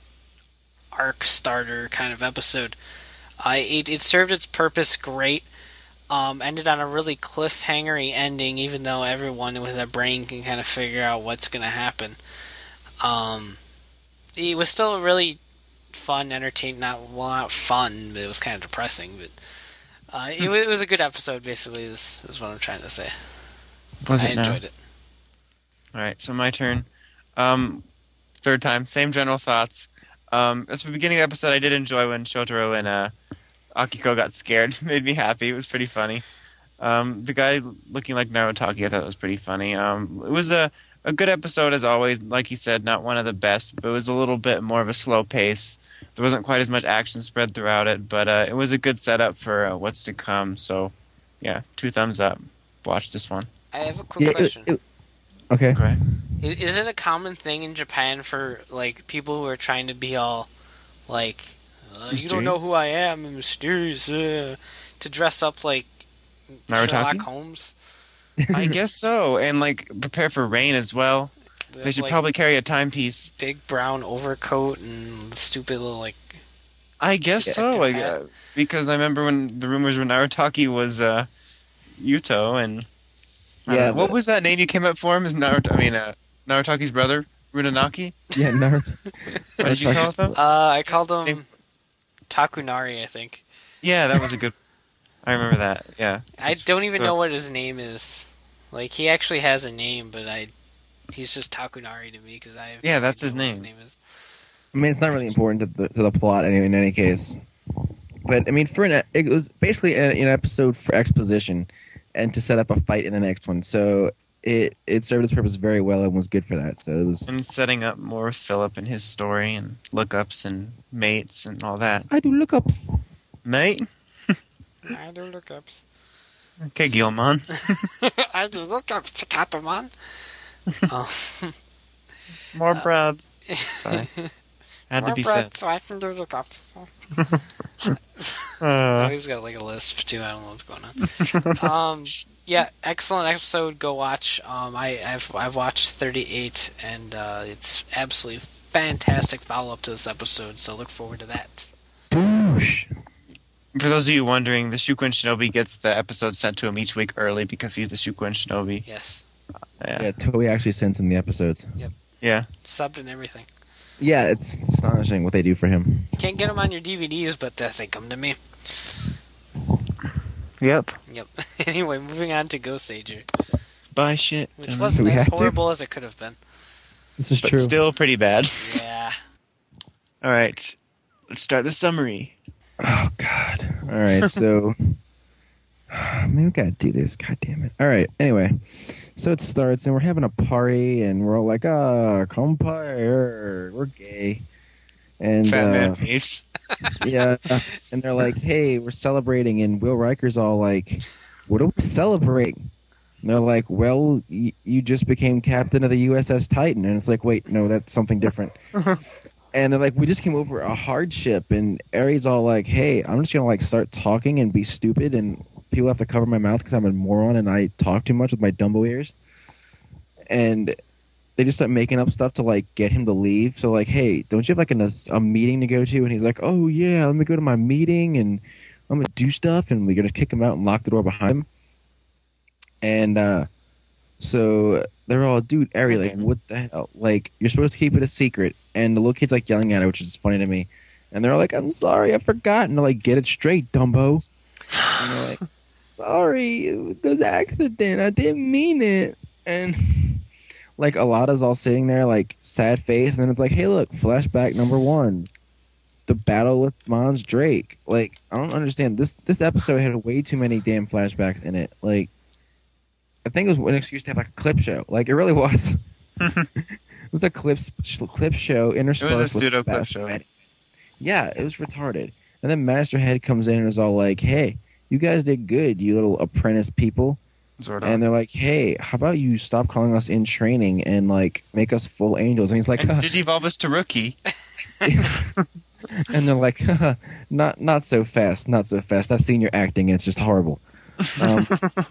arc starter kind of episode, uh, it it served its purpose great. Um, ended on a really cliffhangery ending, even though everyone with a brain can kind of figure out what's going to happen. Um, it was still really fun, entertaining. Not well, not fun, but it was kind of depressing. But uh, it, wa- it was a good episode. Basically, is is what I'm trying to say. Was I it now? enjoyed it. All right, so my turn. Um, third time, same general thoughts. Um, at the beginning of the episode, I did enjoy when Shotaro and uh, Akiko got scared. Made me happy. It was pretty funny. Um, the guy looking like Narutaki, I thought was pretty funny. Um, it was a, a good episode as always. Like he said, not one of the best, but it was a little bit more of a slow pace. There wasn't quite as much action spread throughout it, but uh, it was a good setup for uh, what's to come. So, yeah, two thumbs up. Watch this one. I have a quick Yeah, it- question. it- okay. Okay. I- Is it a common thing in Japan for like people who are trying to be all like, uh, you don't know Mysterious? who I am, I'm mysterious, uh, to dress up like Narutaki? Sherlock Holmes? I guess so, and like prepare for rain as well. They They have, should like, probably carry a timepiece. big brown overcoat and stupid little like. I guess so, Detective like, hat. uh, because I remember when the rumors were Narutaki was uh, Yuto, and I Yeah, don't know, what the- was that name you came up for him? Is Narut? I mean, uh, Narutaki's brother, Runanaki? Yeah, Naruto. What did you call it? Though? Uh, I called Name- him Takunari, I think. Yeah, that was a good. I remember that. Yeah. I don't even So- know what his name is. Like he actually has a name, but I He's just Takunari to me because I have Yeah, no that's idea his what his name. name is. I mean, it's not really important to the, to the plot any, in any case. But I mean, for an it was basically a, an episode for exposition and to set up a fight in the next one. So it it served its purpose very well and was good for that. So it was. And setting up more with Philip and his story and lookups and mates and all that. I do lookups. Mate? I do lookups. Okay, Gilmon. I do lookups, Kataman. Oh. More bread. Sorry. Had to be said. So I can do lookups. Uh, He's got like a lisp too. I don't know what's going on. um, yeah, excellent episode. Go watch. Um, I, I've I've watched thirty-eight, and uh, it's absolutely fantastic follow up to this episode. So look forward to that. Douche. for those of you wondering, the Shuquin Shinobi gets the episode sent to him each week early because he's the Shuquin Shinobi. Yes, Yeah. Yeah, Toei actually sends in the episodes. Yeah. subbed and everything. Yeah, it's astonishing what they do for him. You can't get them on your D V Ds, but uh, they come to me. Yep. Yep. Anyway, moving on to Ghost Sager, Buy shit. which and- wasn't we as have to? horrible as it could have been. This is but true. still pretty bad. Yeah. All right. Let's start the summary. Oh God! All right, so man, we gotta do this. God damn it! All right. Anyway, so it starts, and we're having a party, and we're all like, "Ah, compare, we're gay," and Fat uh, man face. yeah, and they're like, "Hey, we're celebrating," and Will Riker's all like, "What are we celebrating?" And they're like, "Well, y- you just became captain of the U S S Titan," and it's like, "Wait, no, that's something different." And they're like, we just came over a hardship, and Aries all like, hey, I'm just gonna like start talking and be stupid, and people have to cover my mouth because I'm a moron and I talk too much with my Dumbo ears. And they just start making up stuff to like get him to leave. So like, hey, don't you have like an, a meeting to go to? And he's like, oh yeah, let me go to my meeting and I'm gonna do stuff, and we're gonna kick him out and lock the door behind him. And uh, so they're all, dude, Aries, like, what the hell? Like, you're supposed to keep it a secret. And the little kid's like yelling at her, which is funny to me. And they're all like, I'm sorry, I forgot. And they're like, get it straight, Dumbo. And they're like, sorry, it was an accident. I didn't mean it. And like Alada's all sitting there, like, sad face. And then it's like, hey, look, flashback number one. The battle with Mons Drake. Like, I don't understand. This this episode had way too many damn flashbacks in it. Like, I think it was an excuse to have like a clip show. Like, it really was. It was a clips clip show interspersed It was a with pseudo clip Master show. Head. Yeah, it was retarded. And then Master Head comes in and is all like, "Hey, you guys did good, you little apprentice people." Zordon. And they're like, "Hey, how about you stop calling us in training and like make us full angels?" And he's like, And "Huh." Digivolve us to rookie. And they're like, "Huh, "Not not so fast, not so fast. I've seen your acting, and it's just horrible." Um,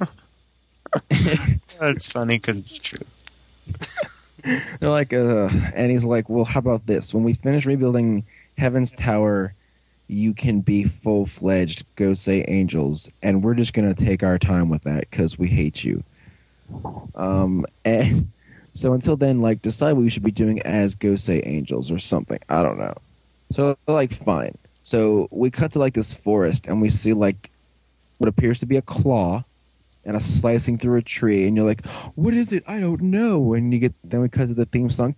That's funny because it's true. They're like, uh, and he's like, well, how about this? When we finish rebuilding Heaven's Tower, you can be full-fledged Gosei Angels, and we're just going to take our time with that because we hate you. Um, and so until then, like, decide what we should be doing as Gosei Angels or something. I don't know. So, like, fine. So we cut to, like, this forest, and we see, like, what appears to be a claw and a slicing through a tree, and you're like, what is it? I don't know. And you get then we cut to the theme song.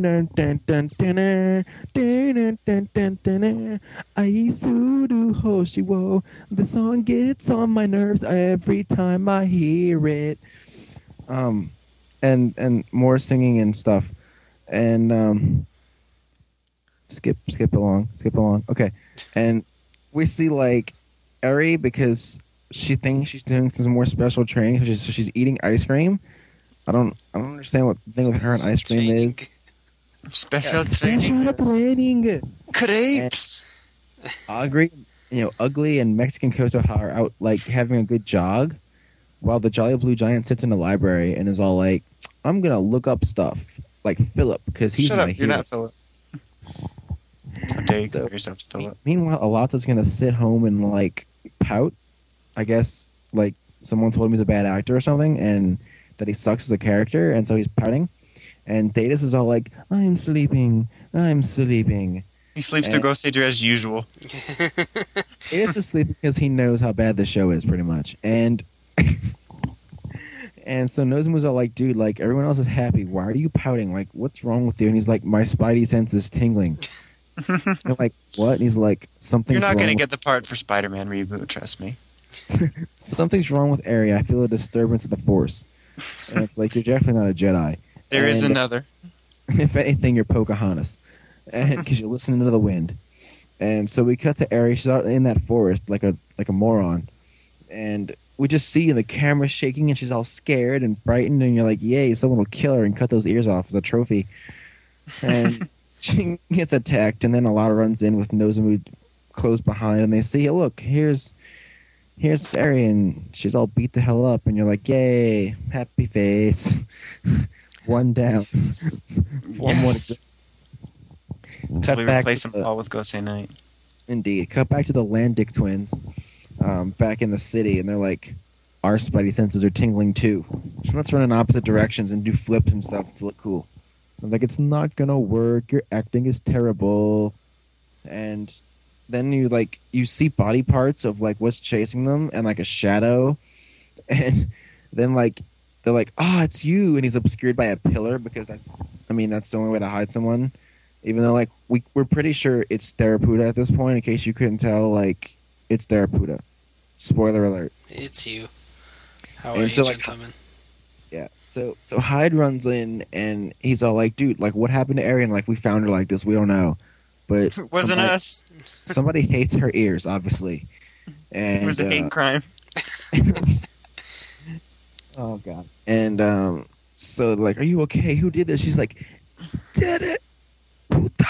Aizuru Hoshiwo. The song gets on my nerves every time I hear it. Um and and more singing and stuff. And um skip skip along, skip along. Okay. And we see like Eri, because she thinks she's doing some more special training, so she's, so she's eating ice cream. I don't, I don't understand what the thing with her and ice cream Training. is. Special Special training. training. Crepes. Ugly, you know, ugly and Mexican Kotoha are out like having a good jog, while the Jolly Blue Giant sits in the library and is all like, "I'm gonna look up stuff like Philip because he's Shut my up. You're hero." not Philip. How dare you So- compare yourself to Philip? Meanwhile, Alata's gonna sit home and like pout. I guess like someone told him he's a bad actor or something, and that he sucks as a character, and so he's pouting. And Datus is all like, "I'm sleeping, I'm sleeping." He sleeps Eh. through Ghost Sager as usual. Datus is sleeping because he knows how bad the show is, pretty much. And And so Nozomu's all like, dude, like everyone else is happy. Why are you pouting? Like, what's wrong with you? And he's like, my spidey sense is tingling. They're like, what? And he's like, something's You're not wrong going to with- get the part for Spider-Man reboot, trust me. something's wrong with Eri. I feel a disturbance of the Force. And it's like, you're definitely not a Jedi. There is And- another. If anything, you're Pocahontas, and because you're listening to the wind. And so we cut to Eri. She's out in that forest like a like a moron, and we just see the camera shaking, and she's all scared and frightened. And you're like, "Yay! Someone will kill her and cut those ears off as a trophy." And she gets attacked, and then Alana runs in with Nozomu close behind, and they see, oh, look, here's here's Eri, and she's all beat the hell up, and you're like, "Yay! Happy face." One down. One more. Yes. Cut Until we back replace to them the- all with Gosei Knight. Indeed. Cut back to the Landic twins, um, back in the city, and they're like, our spidey senses are tingling too. So let's run in opposite directions and do flips and stuff to look cool. I'm like, it's not gonna work. Your acting is terrible. And then you like you see body parts of like what's chasing them and like a shadow, and then like they're like, oh, it's you, and he's obscured by a pillar because that's, I mean, that's the only way to hide someone. Even though, like, we, we're pretty sure it's Therapuda at this point, in case you couldn't tell, like, it's Therapuda. Spoiler alert. It's you. How And are so, you, like, gentlemen? Yeah. So so Hyde runs in, and he's all like, dude, like, what happened to Arian? Like, we found her like this. We don't know. But It wasn't somebody, us. somebody hates her ears, obviously. And, It was a hate uh, crime. oh, God. And um, so, like, are you okay? Who did this? She's like, did it. Puta.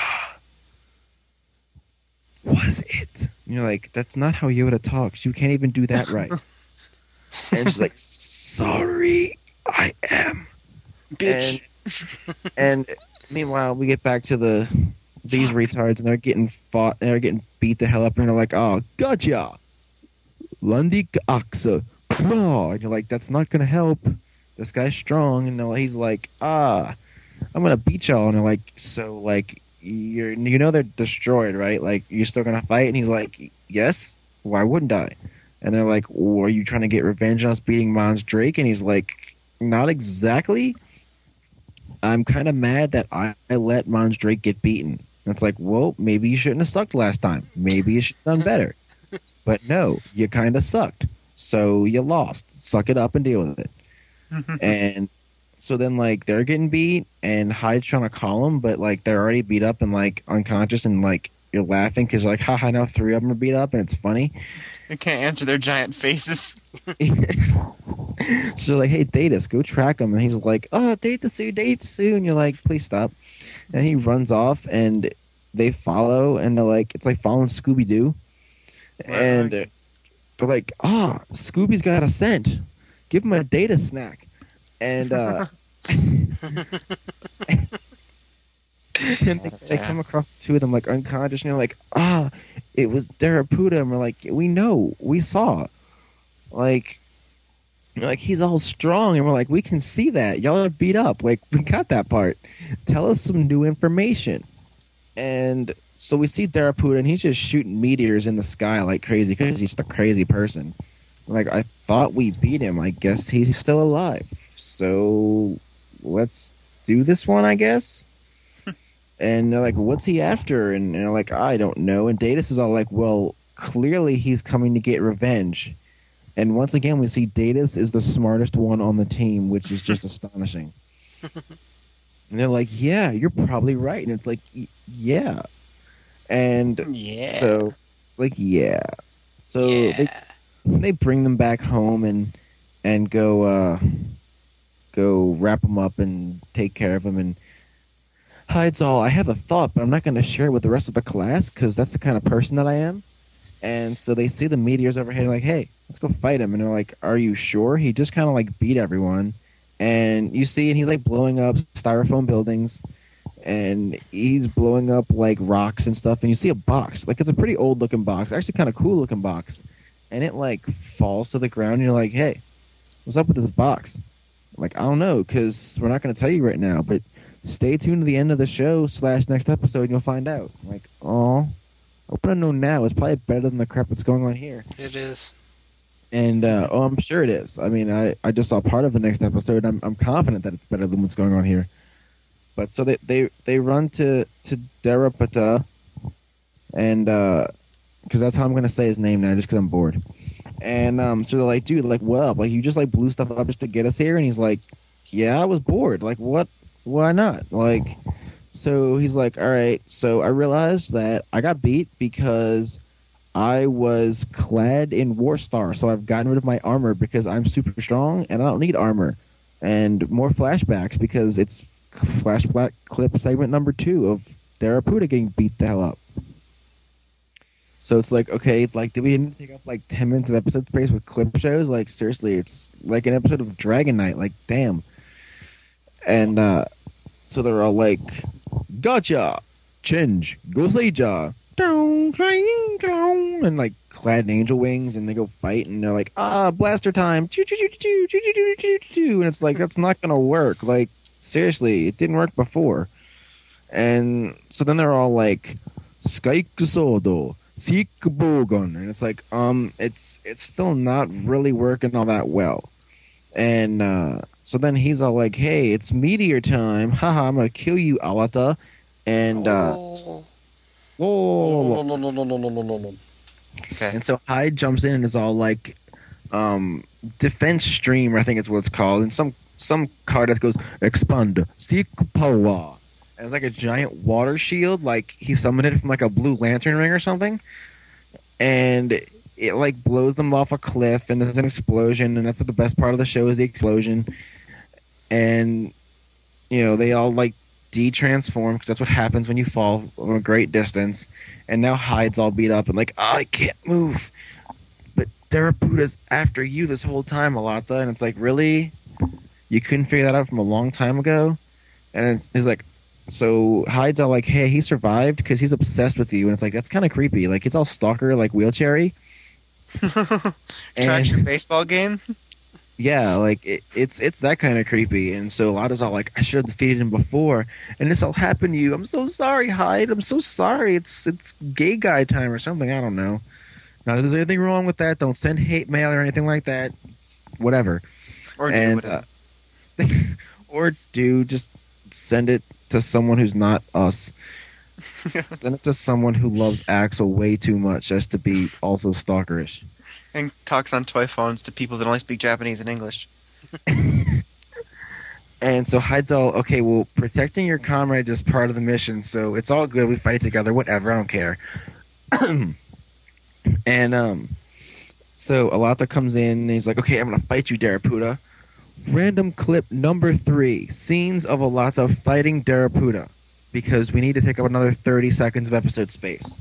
Was it? And you're like, that's not how Yoda talks. You can't even do that right. And she's like, sorry, I am. Bitch. And, and meanwhile, we get back to the these retards, and they're getting fought, and they're getting beat the hell up, and they're like, oh, gotcha. Lundi Axa. And you're like, that's not going to help. This guy's strong. And they're- he's like, ah, I'm going to beat y'all. And they're like, so, like, you're, you know they're destroyed, right? Like, you're still going to fight? And he's like, yes. Why wouldn't I? And they're like, well, are you trying to get revenge on us beating Mons Drake? And he's like, not exactly. I'm kind of mad that I, I let Mons Drake get beaten. And it's like, well, maybe you shouldn't have sucked last time. Maybe you should have done better. But no, you kind of sucked. So you lost. Suck it up and deal with it. And so then, like, they're getting beat, and Hyde's trying to call them, but, like, they're already beat up and, like, unconscious, and, like, you're laughing because, like, haha, now three of them are beat up, and it's funny. They can't answer their giant faces. So they're like, hey, Datus, go track him. And he's like, oh, Datasu, Datasu. And you're like, please stop. And he runs off, and they follow, and they're like, it's like following Scooby-Doo. And they're like, ah, oh, Scooby's got a scent. Give him a data snack. And, uh... and they, they come across the two of them, like, unconscious, and you're like, ah, it was Therapuda. And we're like, we know. We saw. Like... You're like, he's all strong, and we're like, we can see that. Y'all are beat up. Like, we got that part. Tell us some new information. And so we see Therapuda, and he's just shooting meteors in the sky like crazy because he's just a crazy person. Like, I thought we beat him. I guess he's still alive. So let's do this one, I guess. And they're like, what's he after? And they're like, I don't know. And Datus is all like, well, clearly he's coming to get revenge. And once again, we see Datus is the smartest one on the team, which is just astonishing. And they're like, yeah, you're probably right. And it's like, yeah. And Yeah. so, like, yeah. So yeah. they, they bring them back home and and go uh, go wrap them up and take care of them. And Hyde's all, I have a thought, but I'm not going to share it with the rest of the class because that's the kind of person that I am. And so they see the meteors overhead and like, hey, let's go fight him. And they're like, are you sure? He just kind of like beat everyone. And you see, and he's like blowing up styrofoam buildings, and he's blowing up like rocks and stuff. And you see a box, like it's a pretty old looking box, actually kind of cool looking box. And it like falls to the ground. And you're like, hey, what's up with this box? I'm like, I don't know, because we're not going to tell you right now, but stay tuned to the end of the show slash next episode and you'll find out. I'm like, oh, I hope I know now. It's probably better than the crap that's going on here. It is. And uh, oh, I'm sure it is. I mean, I, I just saw part of the next episode. I'm I'm confident that it's better than what's going on here. But so they they, they run to to Derapata, and because uh, that's how I'm gonna say his name now, just because I'm bored. And um, so they're like, dude, like, what up? Like, you just like blew stuff up just to get us here? And he's like, yeah, I was bored. Like, what? Why not? Like, so he's like, all right. So I realized that I got beat because I was clad in War Star, so I've gotten rid of my armor because I'm super strong and I don't need armor. And more flashbacks because it's flashback clip segment number two of Theraputa getting beat the hell up. So it's like, okay, like, did we need to take up like ten minutes of episode space with clip shows? Like, seriously, it's like an episode of Dragon Knight. Like, damn. And uh, so they're all like, gotcha, change, go Seija. And like clad in angel wings, and they go fight, and they're like, ah, blaster time, and it's like, that's not gonna work. Like, seriously, it didn't work before. And so then they're all like, Skaikusodo, Seikbogon, and it's like, um, it's it's still not really working all that well. And uh, so then he's all like, hey, it's meteor time, haha, I'm gonna kill you, Alata. And uh, Oh. whoa. No, no, no, no, no, no, no, no. Okay. And so Hyde jumps in and is all like, um, defense stream, I think it's what it's called. And some some card that goes, expand, seek power. And it's like a giant water shield, like he summoned it from like a blue lantern ring or something. And it like blows them off a cliff, and there's an explosion, and that's the best part of the show is the explosion. And, you know, they all like de-transform because that's what happens when you fall from a great distance. And now Hyde's all beat up and like, oh, I can't move, but Deraputa's after you this whole time, Alata. And it's like, really, you couldn't figure that out from a long time ago? And it's, it's like, so Hyde's all like, hey, he survived because he's obsessed with you. And it's like, that's kind of creepy. Like, it's all stalker, like wheelchairy. Tracks your And baseball game? yeah, like it, it's it's that kind of creepy. And so Lada's all like, I should have defeated him before, and this all happened to you. I'm so sorry, Hyde. I'm so sorry. It's it's gay guy time or something. I don't know. Now, if there's anything wrong with that, don't send hate mail or anything like that. It's whatever. Or do And whatever. uh, or do just send it to someone who's not us. Send it to someone who loves Axel way too much as to be also stalkerish. And talks on toy phones to people that only speak Japanese and English. And so Hyde's all, okay, well, protecting your comrades is part of the mission, so it's all good. We fight together, whatever, I don't care. And um, so Alata comes in, and he's like, okay, I'm going to fight you, Daraputa. Random clip number three, scenes of Alata fighting Daraputa, because we need to take up another thirty seconds of episode space.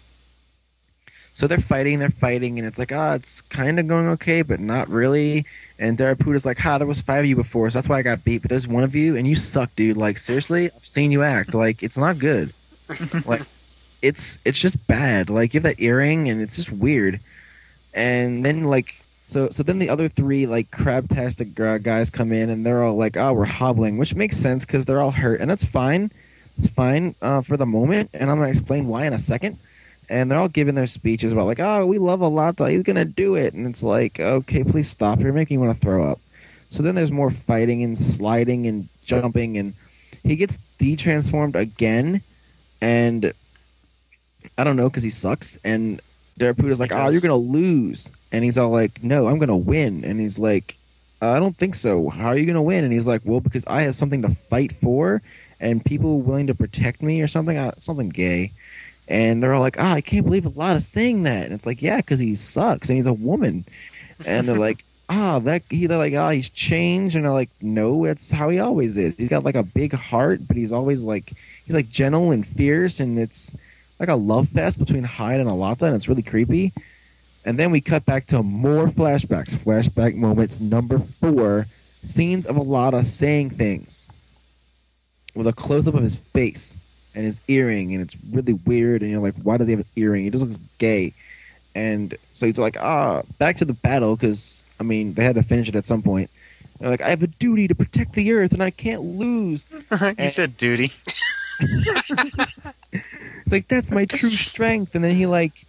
So they're fighting, they're fighting, and it's like, ah, it's kind of going okay, but not really. And Daraputa's like, ha, there was five of you before, so that's why I got beat. But there's one of you, and you suck, dude. Like, seriously, I've seen you act. Like, it's not good. Like, it's it's just bad. Like, you have that earring, and it's just weird. And then, like, so so then the other three, like, crab-tastic guys come in, and they're all like, oh, we're hobbling, which makes sense because they're all hurt. And that's fine. It's fine uh, for the moment, and I'm going to explain why in a second. And they're all giving their speeches about like, oh, we love Alata, he's gonna do it, and it's like, okay, please stop. You're making me want to throw up. So then there's more fighting and sliding and jumping, and he gets de-transformed again, and I don't know because he sucks. And Daraputa's like, oh, you're gonna lose, and he's all like, no, I'm gonna win, and he's like, I don't think so. How are you gonna win? And he's like, well, because I have something to fight for, and people willing to protect me or something, uh, something gay. And they're all like, ah, I can't believe Alata's saying that. And it's like, yeah, because he sucks and he's a woman. And they're like, ah, that he, they're like, ah, he's changed. And they're like, no, that's how he always is. He's got like a big heart, but he's always like, he's like gentle and fierce. And it's like a love fest between Hyde and Alata, and it's really creepy. And then we cut back to more flashbacks. Flashback moments number four, scenes of Alata saying things with a close up of his face and his earring, and it's really weird, and you're like, why does he have an earring? He just looks gay. And so he's like, ah, back to the battle, because, I mean, they had to finish it at some point. And they're like, I have a duty to protect the Earth, and I can't lose. You And- said duty. It's like, that's my true strength. And then he, like,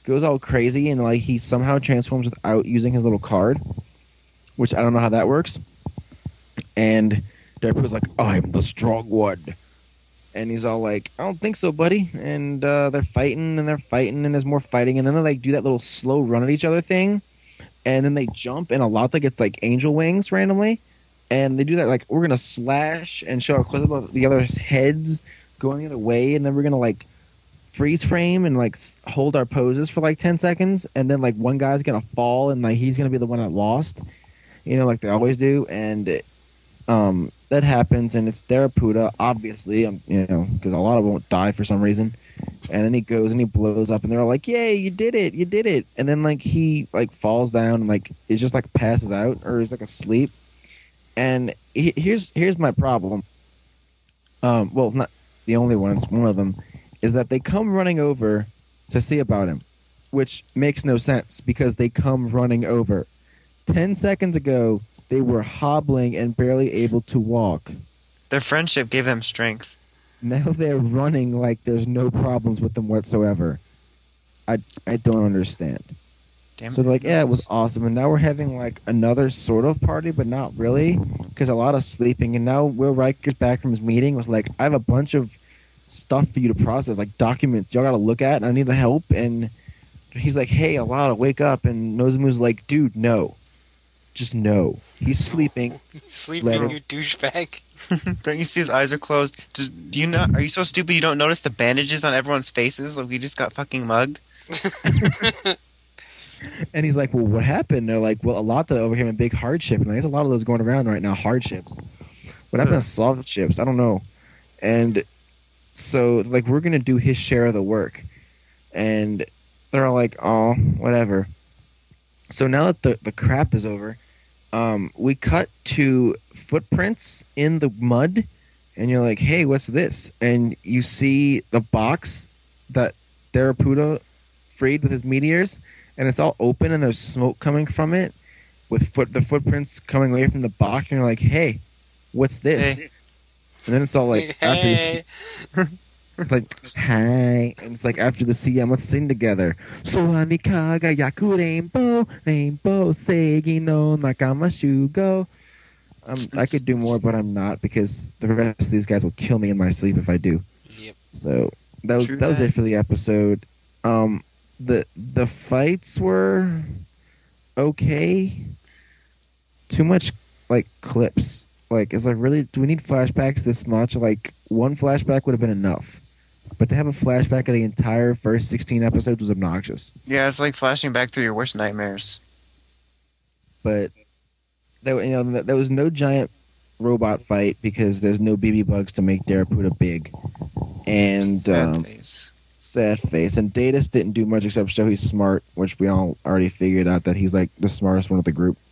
goes all crazy and like he somehow transforms without using his little card, which I don't know how that works. And Deadpool's like, I'm the strong one. And he's all like, I don't think so, buddy. And uh, they're fighting and they're fighting and there's more fighting. And then they like do that little slow run at each other thing. And then they jump and Alata gets like angel wings randomly. And they do that like, we're going to slash and show a close up of the other's heads going the other way. And then we're going to like freeze frame and like s- hold our poses for like ten seconds. And then like one guy's going to fall and like he's going to be the one that lost. You know, like they always do. And um, that happens, and it's Theraputa, obviously, um, you know, because a lot of them won't die for some reason. And then he goes and he blows up, and they're all like, "Yay, you did it, you did it!" And then like he like falls down and like is just like passes out or is like asleep. And he, here's here's my problem. Um, well, not the only one. It's one of them. Is that they come running over to see about him, which makes no sense because they come running over. Ten seconds ago, they were hobbling and barely able to walk. Their friendship gave them strength. Now they're running like there's no problems with them whatsoever. I, I don't understand. Damn So they're like, yeah, it was awesome. And now we're having like another sort of party, but not really. Because a lot of sleeping. And now Will Riker's back from his meeting with like, I have a bunch of stuff for you to process, like documents y'all got to look at, and I need the help. And he's like, hey, Alana, wake up. And Nozomu's like, dude, no. Just no. He's sleeping. Sleeping, Let you it- douchebag. Don't you see his eyes are closed? Does, do you not? Are you so stupid you don't notice the bandages on everyone's faces? Like we just got fucking mugged. And he's like, well, what happened? They're like, well, Alata overcame a big hardship. And there's a lot of those going around right now, hardships. What happened to soft ships? I don't know. And so, like, we're going to do his share of the work. And they're all like, oh, whatever. So now that the, the crap is over, um, we cut to footprints in the mud. And you're like, hey, what's this? And you see the box that Theraputa freed with his meteors. And it's all open and there's smoke coming from it with foot the footprints coming away from the box. And you're like, hey, what's this? Hey. And then it's all like, after the Hey. C- it's like, hi. And it's like, after the C M, let's sing together. Soanika ga yaku rainbow, rainbow seigi no nakamashu go. Um, I could do more, but I'm not because the rest of these guys will kill me in my sleep if I do. Yep. So that was True that was that. it for the episode. Um, the the fights were okay. Too much like clips. Like, is like really? Do we need flashbacks this much? Like, one flashback would have been enough, but to have a flashback of the entire first sixteen episodes was obnoxious. Yeah, it's like flashing back through your worst nightmares. But there, you know, there was no giant robot fight because there's no B B bugs to make Theraputa big, and Sad um, face. sad face. And Datus didn't do much except show he's smart, which we all already figured out that he's like the smartest one of the group.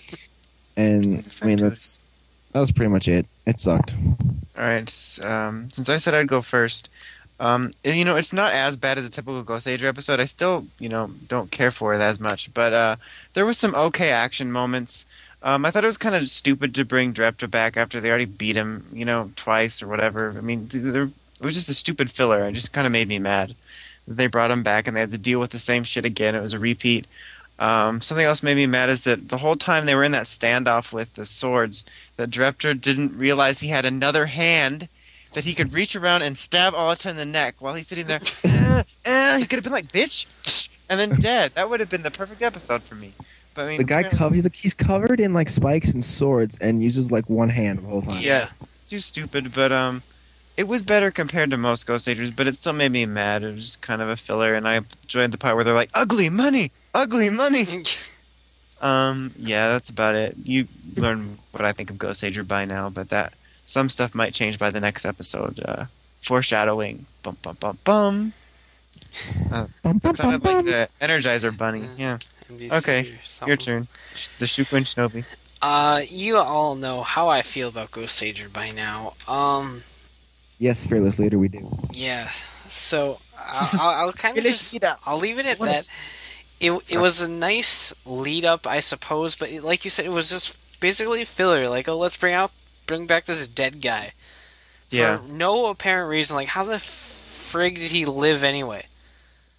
And I mean, that's that was pretty much it. It sucked. All right. s- Um, since I said I'd go first, um, and, you know, it's not as bad as a typical Ghost Ager episode. I still, you know, don't care for it as much, but uh, there was some okay action moments. Um, I thought it was kind of stupid to bring Drepta back after they already beat him, you know, twice or whatever. I mean, th- there, it was just a stupid filler. It just kind of made me mad. They brought him back and they had to deal with the same shit again. It was a repeat. Um, something else made me mad is that the whole time they were in that standoff with the swords, that Drepta didn't realize he had another hand that he could reach around and stab Alata in the neck while he's sitting there. eh, eh, he could have been like, bitch, and then dead. That would have been the perfect episode for me. But I mean, The guy apparently- covered. He's like he's covered in like spikes and swords and uses like one hand the whole time. Yeah, it's too stupid, but um, it was better compared to most Ghost Agers, but it still made me mad. It was just kind of a filler, and I enjoyed the part where they're like, ugly money, ugly money. Um, yeah, that's about it. You learn what I think of Ghost Ager by now, but that some stuff might change by the next episode. Uh, foreshadowing. Bum bum bum bum. Uh, Bum, bum, that sounded bum, like bum. the Energizer Bunny. Yeah. N B C Okay, or your something. turn. The Shuquin Shinobi. Uh, you all know how I feel about Ghost Ager by now. Um, Yes, fearless leader, we do. yeah. So I'll, I'll, I'll kind of Finish just, it up. I'll leave it at What that. is- It it was a nice lead up, I suppose, but it, like you said, it was just basically filler. Like, oh, let's bring out bring back this dead guy. For Yeah. no apparent reason. Like, how the frig did he live anyway?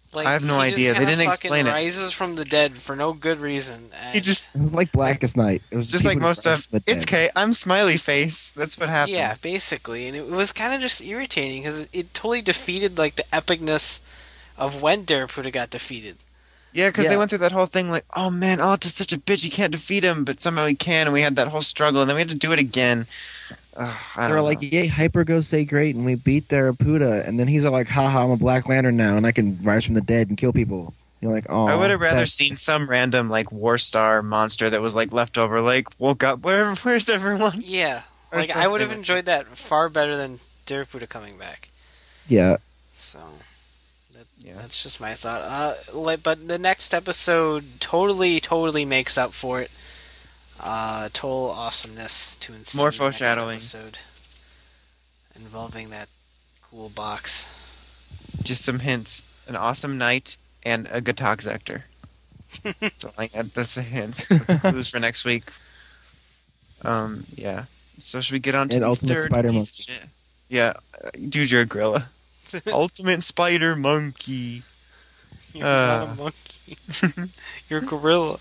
Like, I have no he idea. Just They kinda didn't fucking explain it. rises from the dead for no good reason. And He just, It was like Blackest Night. It was just like people most who rise of, from the it's dead. K, I'm smiley face. That's what happened. yeah, basically, and it was kind of just irritating because it, it totally defeated like the epicness of when Darapuda got defeated. Yeah, because Yeah. they went through that whole thing like, oh man, Alta's such a bitch, you can't defeat him, but somehow he can, and we had that whole struggle, and then we had to do it again. Ugh, I They don't were know. like, yay, Hyper goes say great, and we beat Therapuda. And then he's all like, haha, I'm a Black Lantern now, and I can rise from the dead and kill people. You're like, oh. I would have rather seen some random like War Star monster that was like left over, like woke up. Where, where's everyone? Yeah, Or like I would have something like enjoyed that far better than Darapuda coming back. Yeah. So that, Yeah. that's just my thought. Uh, like, but the next episode totally, totally makes up for it. Uh, total awesomeness to ensue. More in the next foreshadowing. episode involving that cool box. Just some hints: an awesome knight and a Gatok Zector. So like that- that's the hints. That's the clues for next week. Um, yeah. So should we get on to And the Ultimate third Spider piece Monkey. of shit? Yeah, uh, dude, you're a gorilla. Ultimate Spider Monkey. You're Uh. not a monkey. You're a gorilla.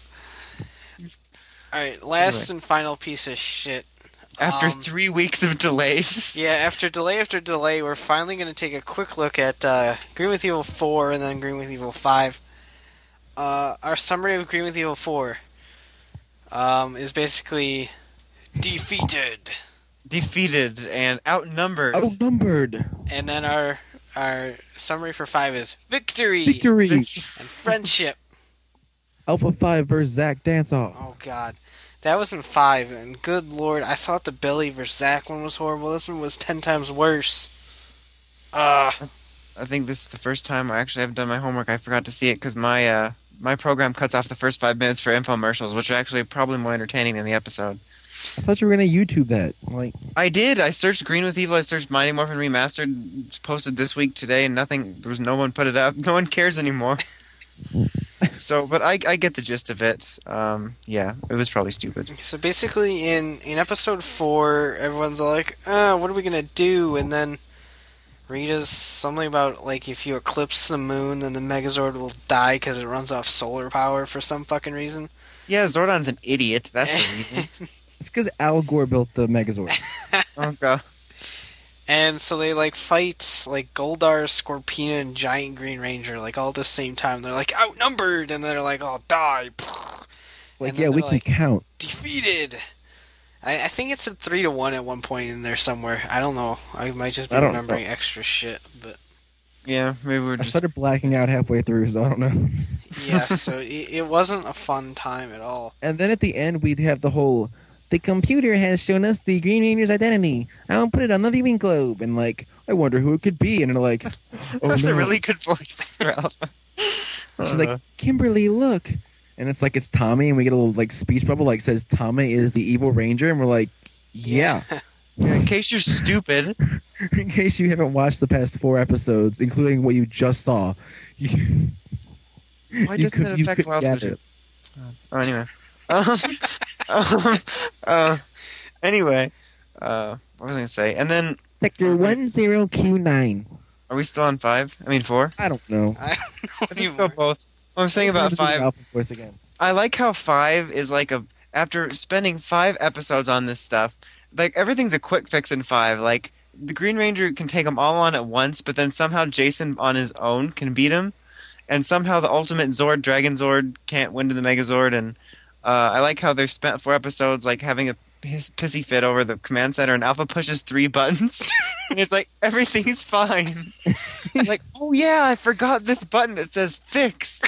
Alright, last and final piece of shit. After Um, three weeks of delays. Yeah, after delay after delay, we're finally going to take a quick look at uh, Green with Evil four and then Green with Evil five. Uh, our summary of Green with Evil four um, is basically defeated. Defeated and outnumbered. Outnumbered. And then our our summary for five is victory, Victory. and friendship. Alpha five versus Zach Dance Off. Oh, God. That was in five, and good lord, I thought the Billy versus Zach one was horrible. This one was ten times worse. Uh, I think this is the first time I actually have done my homework. I forgot to see it because my uh, my program cuts off the first five minutes for infomercials, which are actually probably more entertaining than the episode. I thought you were going to YouTube that. Like, I did. I searched Green with Evil. I searched Mighty Morphin Remastered. It's posted this week today, and nothing. There was no one put it up. No one cares anymore. So, but I I get the gist of it. Um, yeah, it was probably stupid. So basically, in, in episode four, everyone's like, uh, what are we gonna do? And then Rita's something about, like, if you eclipse the moon, then the Megazord will die because it runs off solar power for some fucking reason. Yeah, Zordon's an idiot. That's the reason. it's because Al Gore built the Megazord. Oh god. And so they, like, fight, like, Goldar, Scorpina, and Giant Green Ranger, like, all at the same time. They're, like, outnumbered, and they're like, oh, die. It's like, And yeah, then we they're can like, count. defeated. I, I think it's a three to one at one point in there somewhere. I don't know. I might just be I don't remembering extra shit, but Yeah, maybe we're I just. started blacking out halfway through, so I don't know. yeah. So it, it wasn't a fun time at all. And then at the end, we'd have the whole, the computer has shown us the Green Ranger's identity. I'll put it on the viewing globe. And, like, I wonder who it could be. And they're like, oh, That's no. a really good voice for Alpha. She's like, Kimberly, look. And it's like, it's Tommy. And we get a little, like, speech bubble, like, says Tommy is the evil ranger. And we're like, yeah. Yeah, in case you're stupid. In case you haven't watched the past four episodes, including what you just saw. You, Why you doesn't could- that you affect could Wild get Vision? it. Oh, anyway. um, um, uh, anyway, uh, what was I going to say? And then, Sector one zero Q nine. are we still on five? I mean, four? I don't know. I don't know I just go anymore. both. What I'm saying about Let's do the five, Alpha voice again. I like how five is like a, after spending five episodes on this stuff, like everything's a quick fix in five. Like, the Green Ranger can take them all on at once, but then somehow Jason on his own can beat him. And somehow the Ultimate Zord, Dragon Zord, can't win to the Megazord. And uh, I like how they've spent four episodes like having a piss- pissy fit over the command center, and Alpha pushes three buttons, and it's like everything's fine. Like, oh yeah, I forgot this button that says fix.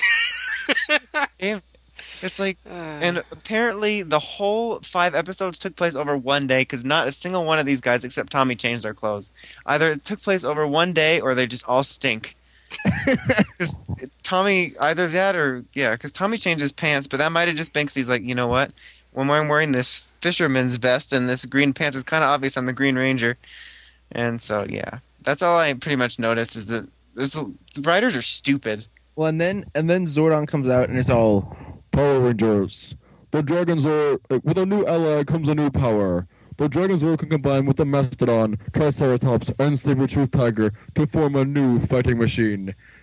Damn. It's like, Uh, and apparently the whole five episodes took place over one day because not a single one of these guys except Tommy changed their clothes. Either it took place over one day or they just all stink. Because Tommy, either that or, yeah, because Tommy changed his pants, but that might have just been because he's like, you know what? When I'm wearing this fisherman's vest and this green pants, it's kind of obvious I'm the Green Ranger. And so, yeah. That's all I pretty much noticed is that there's, the writers are stupid. Well, and then and then Zordon comes out and it's all Power Rangers. The Dragon Zord, uh, with a new ally comes a new power. The Dragon Zord can combine with the Mastodon, Triceratops, and Saber-Tooth Tiger to form a new fighting machine.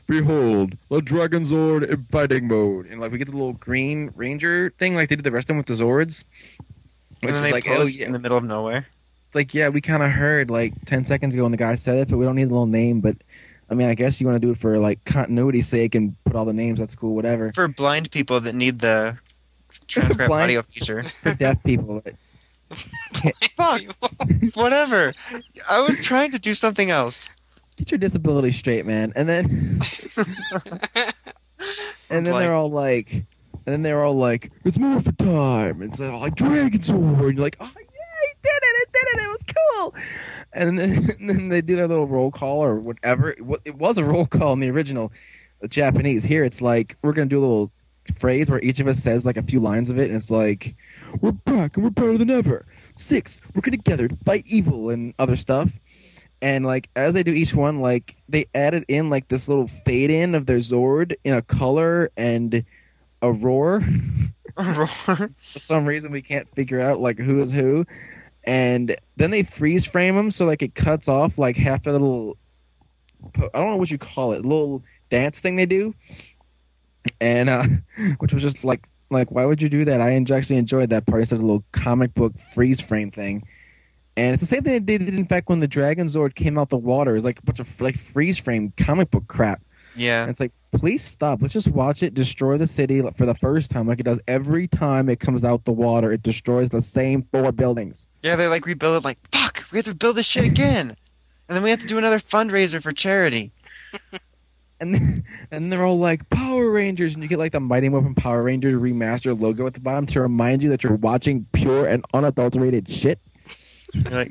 behold, the Dragon Zord in fighting mode. And like we get the little green ranger thing like they did the rest of them with the Zords. And Which then is they like, oh post yeah. in the middle of nowhere. It's like, yeah, we kind of heard like ten seconds ago when the guy said it, but we don't need the little name. But I mean, I guess you want to do it for like continuity's sake and put all the names. That's cool, whatever. For blind people that need the transcribe Blind- audio feature. For deaf people. But Fuck, People. whatever. I was trying to do something else. get your disability straight, man. And then, and then Like- they're all like, and then they're all like, it's more for time. It's like Dragon Zord. And you're like, oh yeah, he did it! It did it! It was cool. And then, and then they do their little roll call or whatever. It wa- it was a roll call in the original the Japanese. Here, it's like we're gonna do a little phrase where each of us says like a few lines of it, and it's like, we're back and we're better than ever. Six, working together to fight evil and other stuff. And like as they do each one, like they added in like this little fade in of their Zord in a color and a roar. For some reason, we can't figure out like who is who. And then they freeze frame them so like it cuts off like half a little. I don't know what you call it, little dance thing they do. And uh, which was just like like why would you do that? I actually enjoyed that part. It's a little comic book freeze frame thing. And it's the same thing they did, in fact, when the Dragon Zord came out the water. It was like a bunch of like freeze frame comic book crap. Yeah. And it's like, please stop. Let's just watch it destroy the city for the first time, like it does every time it comes out the water. It destroys the same four buildings. Yeah, they like rebuild it like, fuck, we have to build this shit again. And then we have to do another fundraiser for charity. And then, and they're all like Power Rangers, and you get like the Mighty Morphin Power Rangers remastered logo at the bottom to remind you that you're watching pure and unadulterated shit. You're like,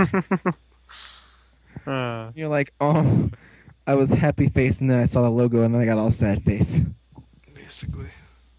uh, You're like, oh, I was happy face, and then I saw the logo, and then I got all sad face. Basically.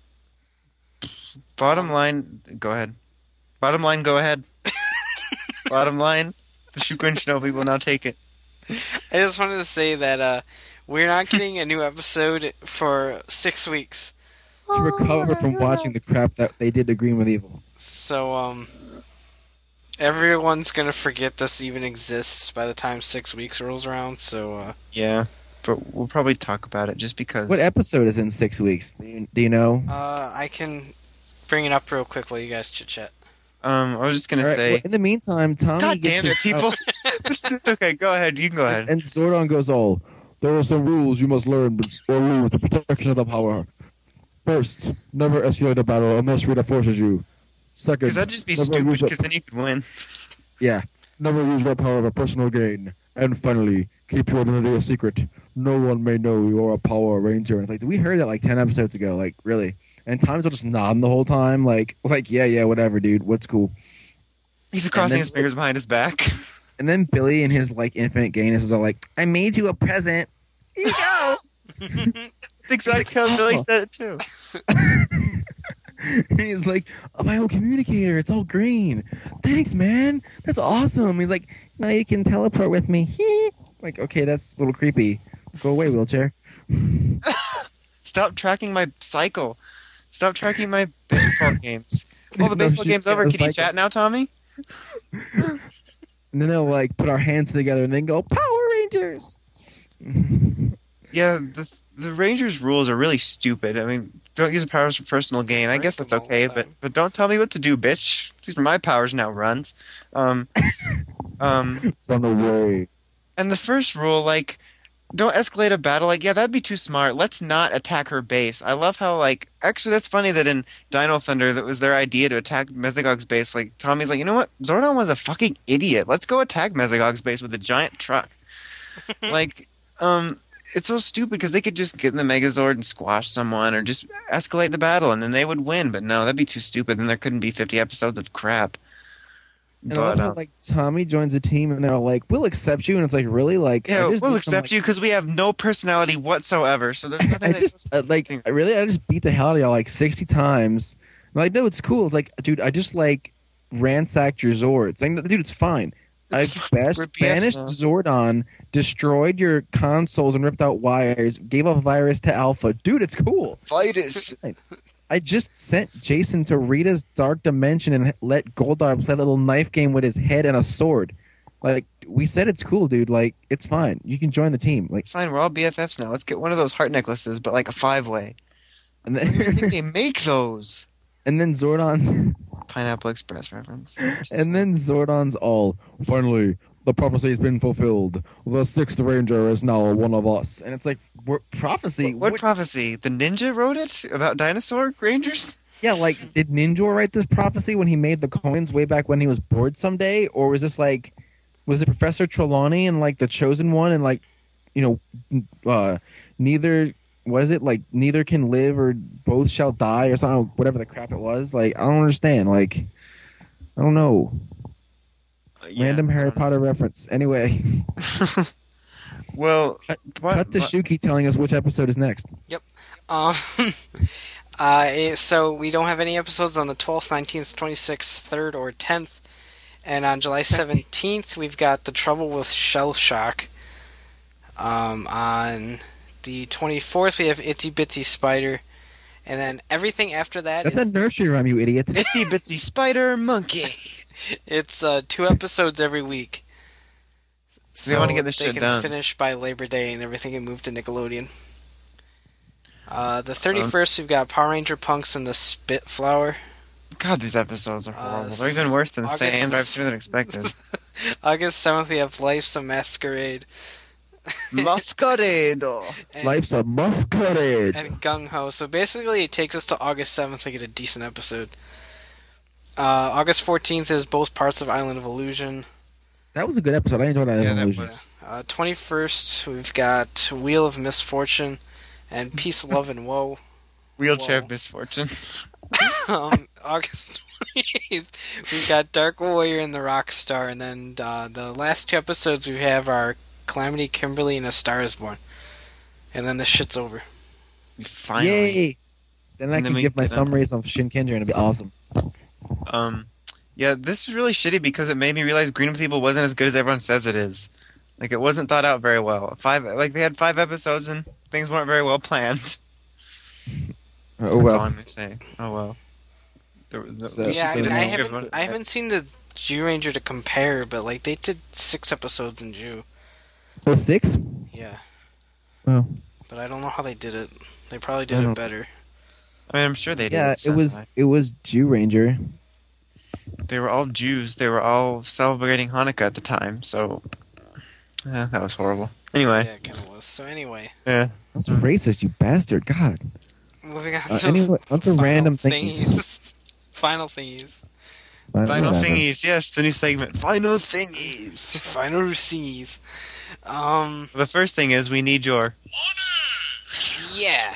bottom line, go ahead. Bottom line, go ahead. Bottom line, the Shuken Shinobi will now take it. I just wanted to say that uh, we're not getting a new episode for six weeks. To recover from watching the crap that they did to Green with Evil. So, um, everyone's gonna forget this even exists by the time six weeks rolls around, so, uh... Yeah, but we'll probably talk about it just because. What episode is in six weeks? Do you, do you know? Uh, I can bring it up real quick while you guys chit-chat. Um, I was just gonna All right, say. well, in the meantime, Tommy God gets damn it, his- people! This is- okay, go ahead. You can go oh, ahead. and Zordon goes all, there are some rules you must learn or lose the protection of the power. First, never escalate a battle unless Rita forces you. Second, Because that'd just be never stupid. use Because your- then you could win. yeah, never use your power for personal gain. And finally, keep your identity a secret. No one may know you are a Power Ranger. And it's like, we heard that like ten episodes ago. Like, really? And Tommy's all just nodding the whole time. Like, like yeah, yeah, whatever, dude. What's cool? He's crossing then- his fingers behind his back. And then Billy and his like infinite gayness is all like, I made you a present. Here you go. That's exactly how Billy said it too. And he's like, oh, my own communicator. It's all green. Thanks, man. That's awesome. He's like, now you can teleport with me. Like, okay, that's a little creepy. Go away, wheelchair. Stop tracking my cycle. Stop tracking my baseball games. All the No, baseball she game's can't over. Can you cycle. chat now, Tommy? And then they'll like put our hands together and then go, Power Rangers. Yeah, the the Rangers rules are really stupid. I mean, don't use the powers for personal gain. I Break guess that's them all okay, the but time. but don't tell me what to do, bitch. These are my powers now. Runs. Um, um, Run away. and the first rule, like, don't escalate a battle. Like, yeah, that'd be too smart. Let's not attack her base. I love how, like, actually, that's funny that in Dino Thunder, that was their idea to attack Mesogog's base. Like, Tommy's like, you know what? Zordon was a fucking idiot. Let's go attack Mesogog's base with a giant truck. Like, um, it's so stupid because they could just get in the Megazord and squash someone or just escalate the battle and then they would win. But no, that'd be too stupid. Then there couldn't be fifty episodes of crap. And I love But, how um, like Tommy joins a team and they're all like, we'll accept you. And it's like, really? Like, yeah, I just we'll did some, accept like- you because we have no personality whatsoever. So there's nothing I that- just uh, like I really I just beat the hell out of y'all like sixty times. I'm like, no, it's cool. It's like, dude, I just like ransacked your Zords. Like, no, dude, it's fine. I It's fine. bashed, We're B Fs banished now. Zordon, destroyed your consoles and ripped out wires, gave a virus to Alpha. Dude, it's cool. fight us. I just sent Jason to Rita's dark dimension and let Goldar play a little knife game with his head and a sword. Like we said, it's cool, dude. Like it's fine. You can join the team. Like It's fine. We're all B F Fs now. Let's get one of those heart necklaces, but like a five way. and Where do you think then they make those? and then Zordon Pineapple Express reference. and then Zordon's all finally the prophecy has been fulfilled. The sixth ranger is now one of us. And it's like we're, prophecy. What, what prophecy? The ninja wrote it about dinosaur rangers? Yeah, like did Ninja write this prophecy when he made the coins way back when he was bored someday, or was this like was it Professor Trelawney and like the chosen one and like you know uh neither was it like neither can live or both shall die or something whatever the crap it was? Like I don't understand. Like I don't know. Yeah, Random I Harry don't know. Potter reference. Anyway, Well, cut, what- cut to what- Shuki telling us which episode is next. Um, uh, eh, so we don't have any episodes on the twelfth, nineteenth, twenty-sixth, third, or tenth. And on July seventeenth, we've got The Trouble with Shell Shock. Um, on the twenty-fourth, we have Itsy Bitsy Spider. And then everything after that That's is a nursery rhyme, you idiot. Itsy Bitsy Spider Monkey. it's uh, two episodes every week. They wanna get this they shit can done. finish by Labor Day and everything can move to Nickelodeon. Uh, the thirty-first, we've got Power Ranger Punks and the Spitflower. God, these episodes are Uh, horrible. They're even worse than August- Sand Drive sooner than expected. August seventh, we have Life's a Masquerade. Masquerado. And, Life's a masquerade. and Gung Ho. So basically, it takes us to August seventh to get a decent episode. Uh, August fourteenth is both parts of Island of Illusion. That was a good episode. I enjoyed that. Yeah, that Illusion. was. Uh, twenty-first, we've got Wheel of Misfortune and Peace, Love, and Woe. Wheelchair Whoa. misfortune. um, August twenty-eighth, we've got Dark Warrior and the Rockstar, and then uh, the last two episodes we have are Calamity, Kimberly, and A Star Is Born. And then the shit's over. Finally. Yay! Then I And then can we give my get, um, summaries of Shin Kendra and it'll be awesome. Um, yeah, this is really shitty because it made me realize Green with Evil wasn't as good as everyone says it is. Like, it wasn't thought out very well. Five, like they had five episodes and things weren't very well planned. Oh That's all well. I'm gonna say. Oh well. The, the, So- the- yeah, I, so mean, the I next- haven't, I haven't seen the Jew Ranger to compare, but like they did six episodes in Jew. Oh, six? Yeah, Well, but I don't know how they did it. They probably I did don't- it better. I mean, I'm sure they did. yeah, It's it was sci-fi. it was Jew Ranger. They were all Jews. They were all celebrating Hanukkah at the time. So, eh, that was horrible. Anyway, Yeah, it kind of was. So anyway, yeah. That's racist, you bastard! God. moving on Uh, to anyway, onto final random things. thingies. Final thingies. Final Whatever. thingies. Yes, the new segment. Final thingies. Final thingies. Um, The first thing is we need your. yeah.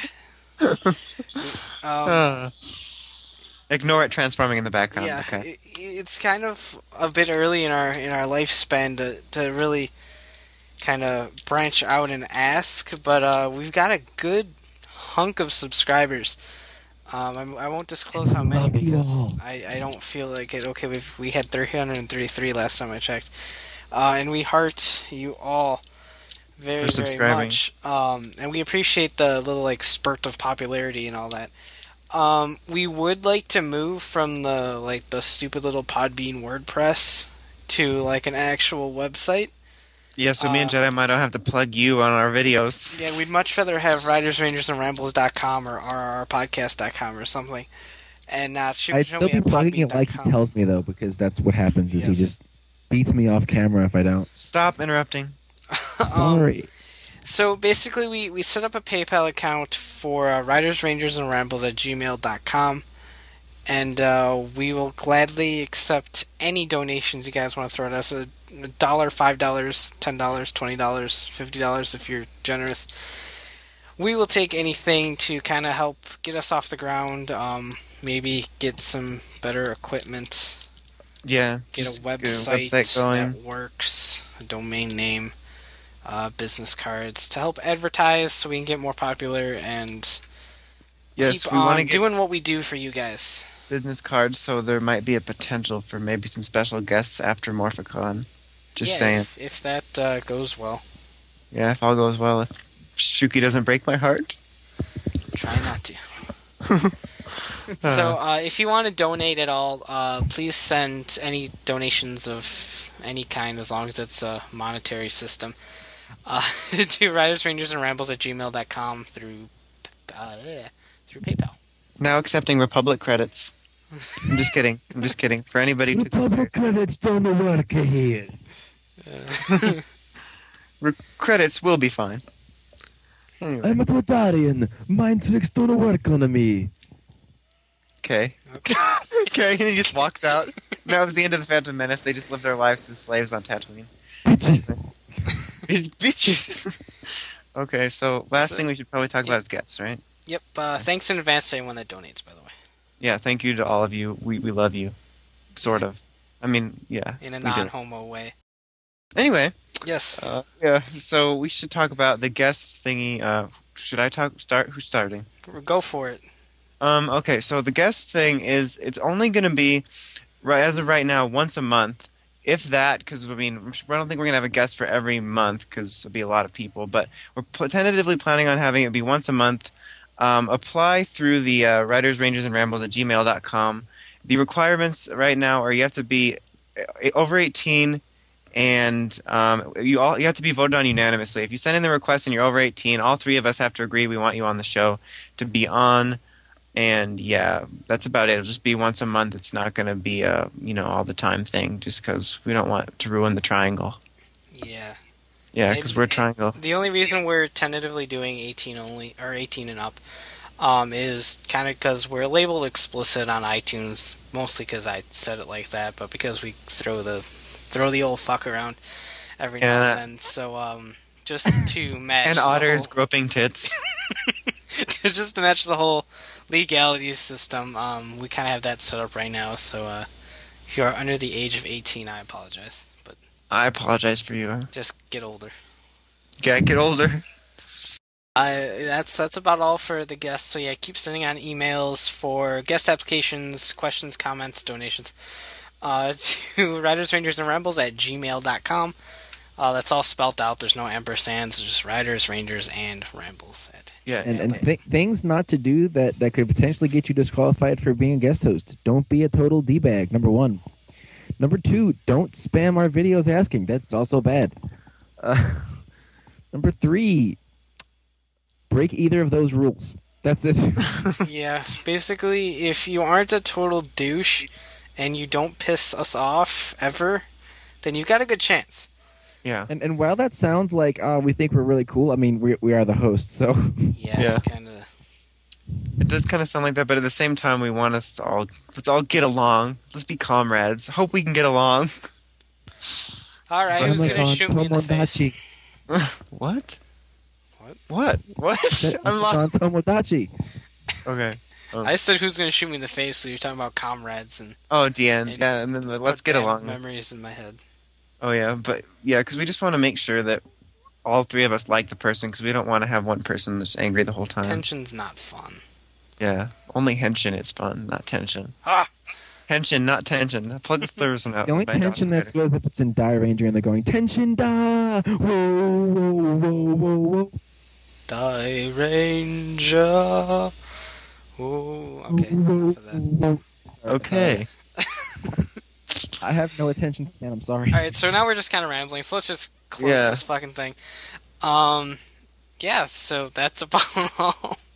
um, Uh, ignore it transforming in the background. yeah, Okay. it, it's kind of a bit early in our in our lifespan to to really kind of branch out and ask, but uh, we've got a good hunk of subscribers. Um, I'm, I won't disclose how many Love you because all. I, I don't feel like it. Okay, we've we had three hundred thirty-three last time I checked, uh, and we heart you all very For very subscribing. much. Um, and we appreciate the little like spurt of popularity and all that. Um, we would like to move from the like the stupid little Podbean WordPress to like an actual website. Yeah, so me and Uh, Jedi might not have to plug you on our videos. Yeah, we'd much rather have Riders, Rangers, and Rambles dot com or R R podcast dot com or something. And uh, shoot, I'd show still me be at plugging it podbean like he dot com. tells me though, because that's what happens. Is Yes. he just beats me off camera if I don't. Stop interrupting. Um, Sorry. So basically, we, we set up a PayPal account for uh, Riders, Rangers, and Rambles at gmail dot com. And uh, we will gladly accept any donations you guys want to throw at us. A dollar, five dollars, ten dollars, twenty dollars, fifty dollars if you're generous. We will take anything to kind of help get us off the ground. Um, maybe get some better equipment. Yeah. Get just a website, website going. that works, a domain name, uh, business cards to help advertise so we can get more popular and Yes, keep we want on to get doing what we do for you guys. business cards, so there might be a potential for maybe some special guests after Morphicon. Just yeah, saying. If, if that uh, goes well, Yeah, if all goes well, if Shuki doesn't break my heart. try not to. So, uh, if you want to donate at all, uh, please send any donations of any kind, as long as it's a monetary system, uh, to Riders, Rangers, and Rambles at gmail dot com through uh, yeah, through PayPal. Now accepting Republic credits. I'm just kidding. I'm just kidding. For anybody to consider. Republic credits don't work here. Re- credits will be fine. Anyway. I'm a Totarian. Mind tricks don't work on me. Okay. Okay. Okay, and he just walks out. That was the end of the Phantom Menace. They just live their lives as slaves on Tatooine. Bitches. Bitches. Okay, so last So- thing we should probably talk about is guests, right? Yep. Uh, thanks in advance to anyone that donates, by the way, Yeah, thank you to all of you. We we love you. Sort of. I mean, yeah. in a we do. non-homo way. Anyway, Yes. uh, yeah, so we should talk about the guests thingy. Uh, should I talk? Start? Who's starting? Go for it. Um, okay, so the guest thing is, it's only going to be, right as of right now, once a month, if that, because, I mean, I don't think we're going to have a guest for every month, because it'll be a lot of people, but we're pl- tentatively planning on having it be once a month. Um, apply through the uh, Writers, Rangers, and Rambles at gmail dot com. The requirements right now are you have to be uh, over eighteen, and um, you all you have to be voted on unanimously. If you send in the request and you're over eighteen, all three of us have to agree we want you on the show to be on. And yeah, that's about it. It'll just be once a month. It's not going to be a you know all the time thing, just because we don't want to ruin the triangle. Yeah. Yeah, It- because we're a triangle. The only reason we're tentatively doing eighteen only or eighteen and up um, is kind of because we're labeled explicit on iTunes, mostly because I said it like that, but because we throw the throw the old fuck around every now Yeah. and then. So um, just to match And the otters whole- groping tits. just to match the whole legality system, um, we kind of have that set up right now. So uh, if you are under the age of eighteen, I apologize, but I apologize for you. just get older. Yeah, get older. Uh, that's that's about all for the guests. So yeah, keep sending on emails for guest applications, questions, comments, donations uh, to Riders, Rangers, and Rambles at gmail dot com. Uh, that's all spelt out. There's no ampersands. It's just Riders, Rangers, and Rambles. At Yeah, And yeah, and like- th- things not to do that, that could potentially get you disqualified for being a guest host. Don't be a total D-bag, number one. Number two, don't spam our videos asking. That's also bad. Uh, number three, break either of those rules. That's it. yeah, basically, if you aren't a total douche and you don't piss us off ever, then you've got a good chance. yeah. and and while that sounds like uh, we think we're really cool, I mean, we we are the hosts, so Yeah, Yeah. kind of. It does kind of sound like that, but at the same time, we want us to all let's all get along. Let's be comrades. Hope we can get along. All right, who's gonna Amazon shoot me in the face? Tomodachi. What? What? What? What? I'm Amazon lost. Tomodachi. Okay. I said who's gonna shoot me in the face, so you're talking about comrades and Oh, Deanne. And Yeah, and then the, let's put get bad along. Memories in my head. Oh yeah, but yeah, because we just want to make sure that all three of us like the person, because we don't want to have one person that's angry the whole time. Tension's not fun. Yeah, only henshin is fun, not tension. Ah! Henshin, not tension. Plug the service one out. The only by tension Dawson that's Rider. good if it's in Die Ranger and they're going tension da whoa whoa whoa whoa whoa. Die Ranger. Ooh, okay. Enough of that. Whoa. Sorry. Okay. I have no attention span. I'm sorry. Alright, so now we're just kind of rambling, so let's just close Yeah. this fucking thing. Um, yeah, so that's about all.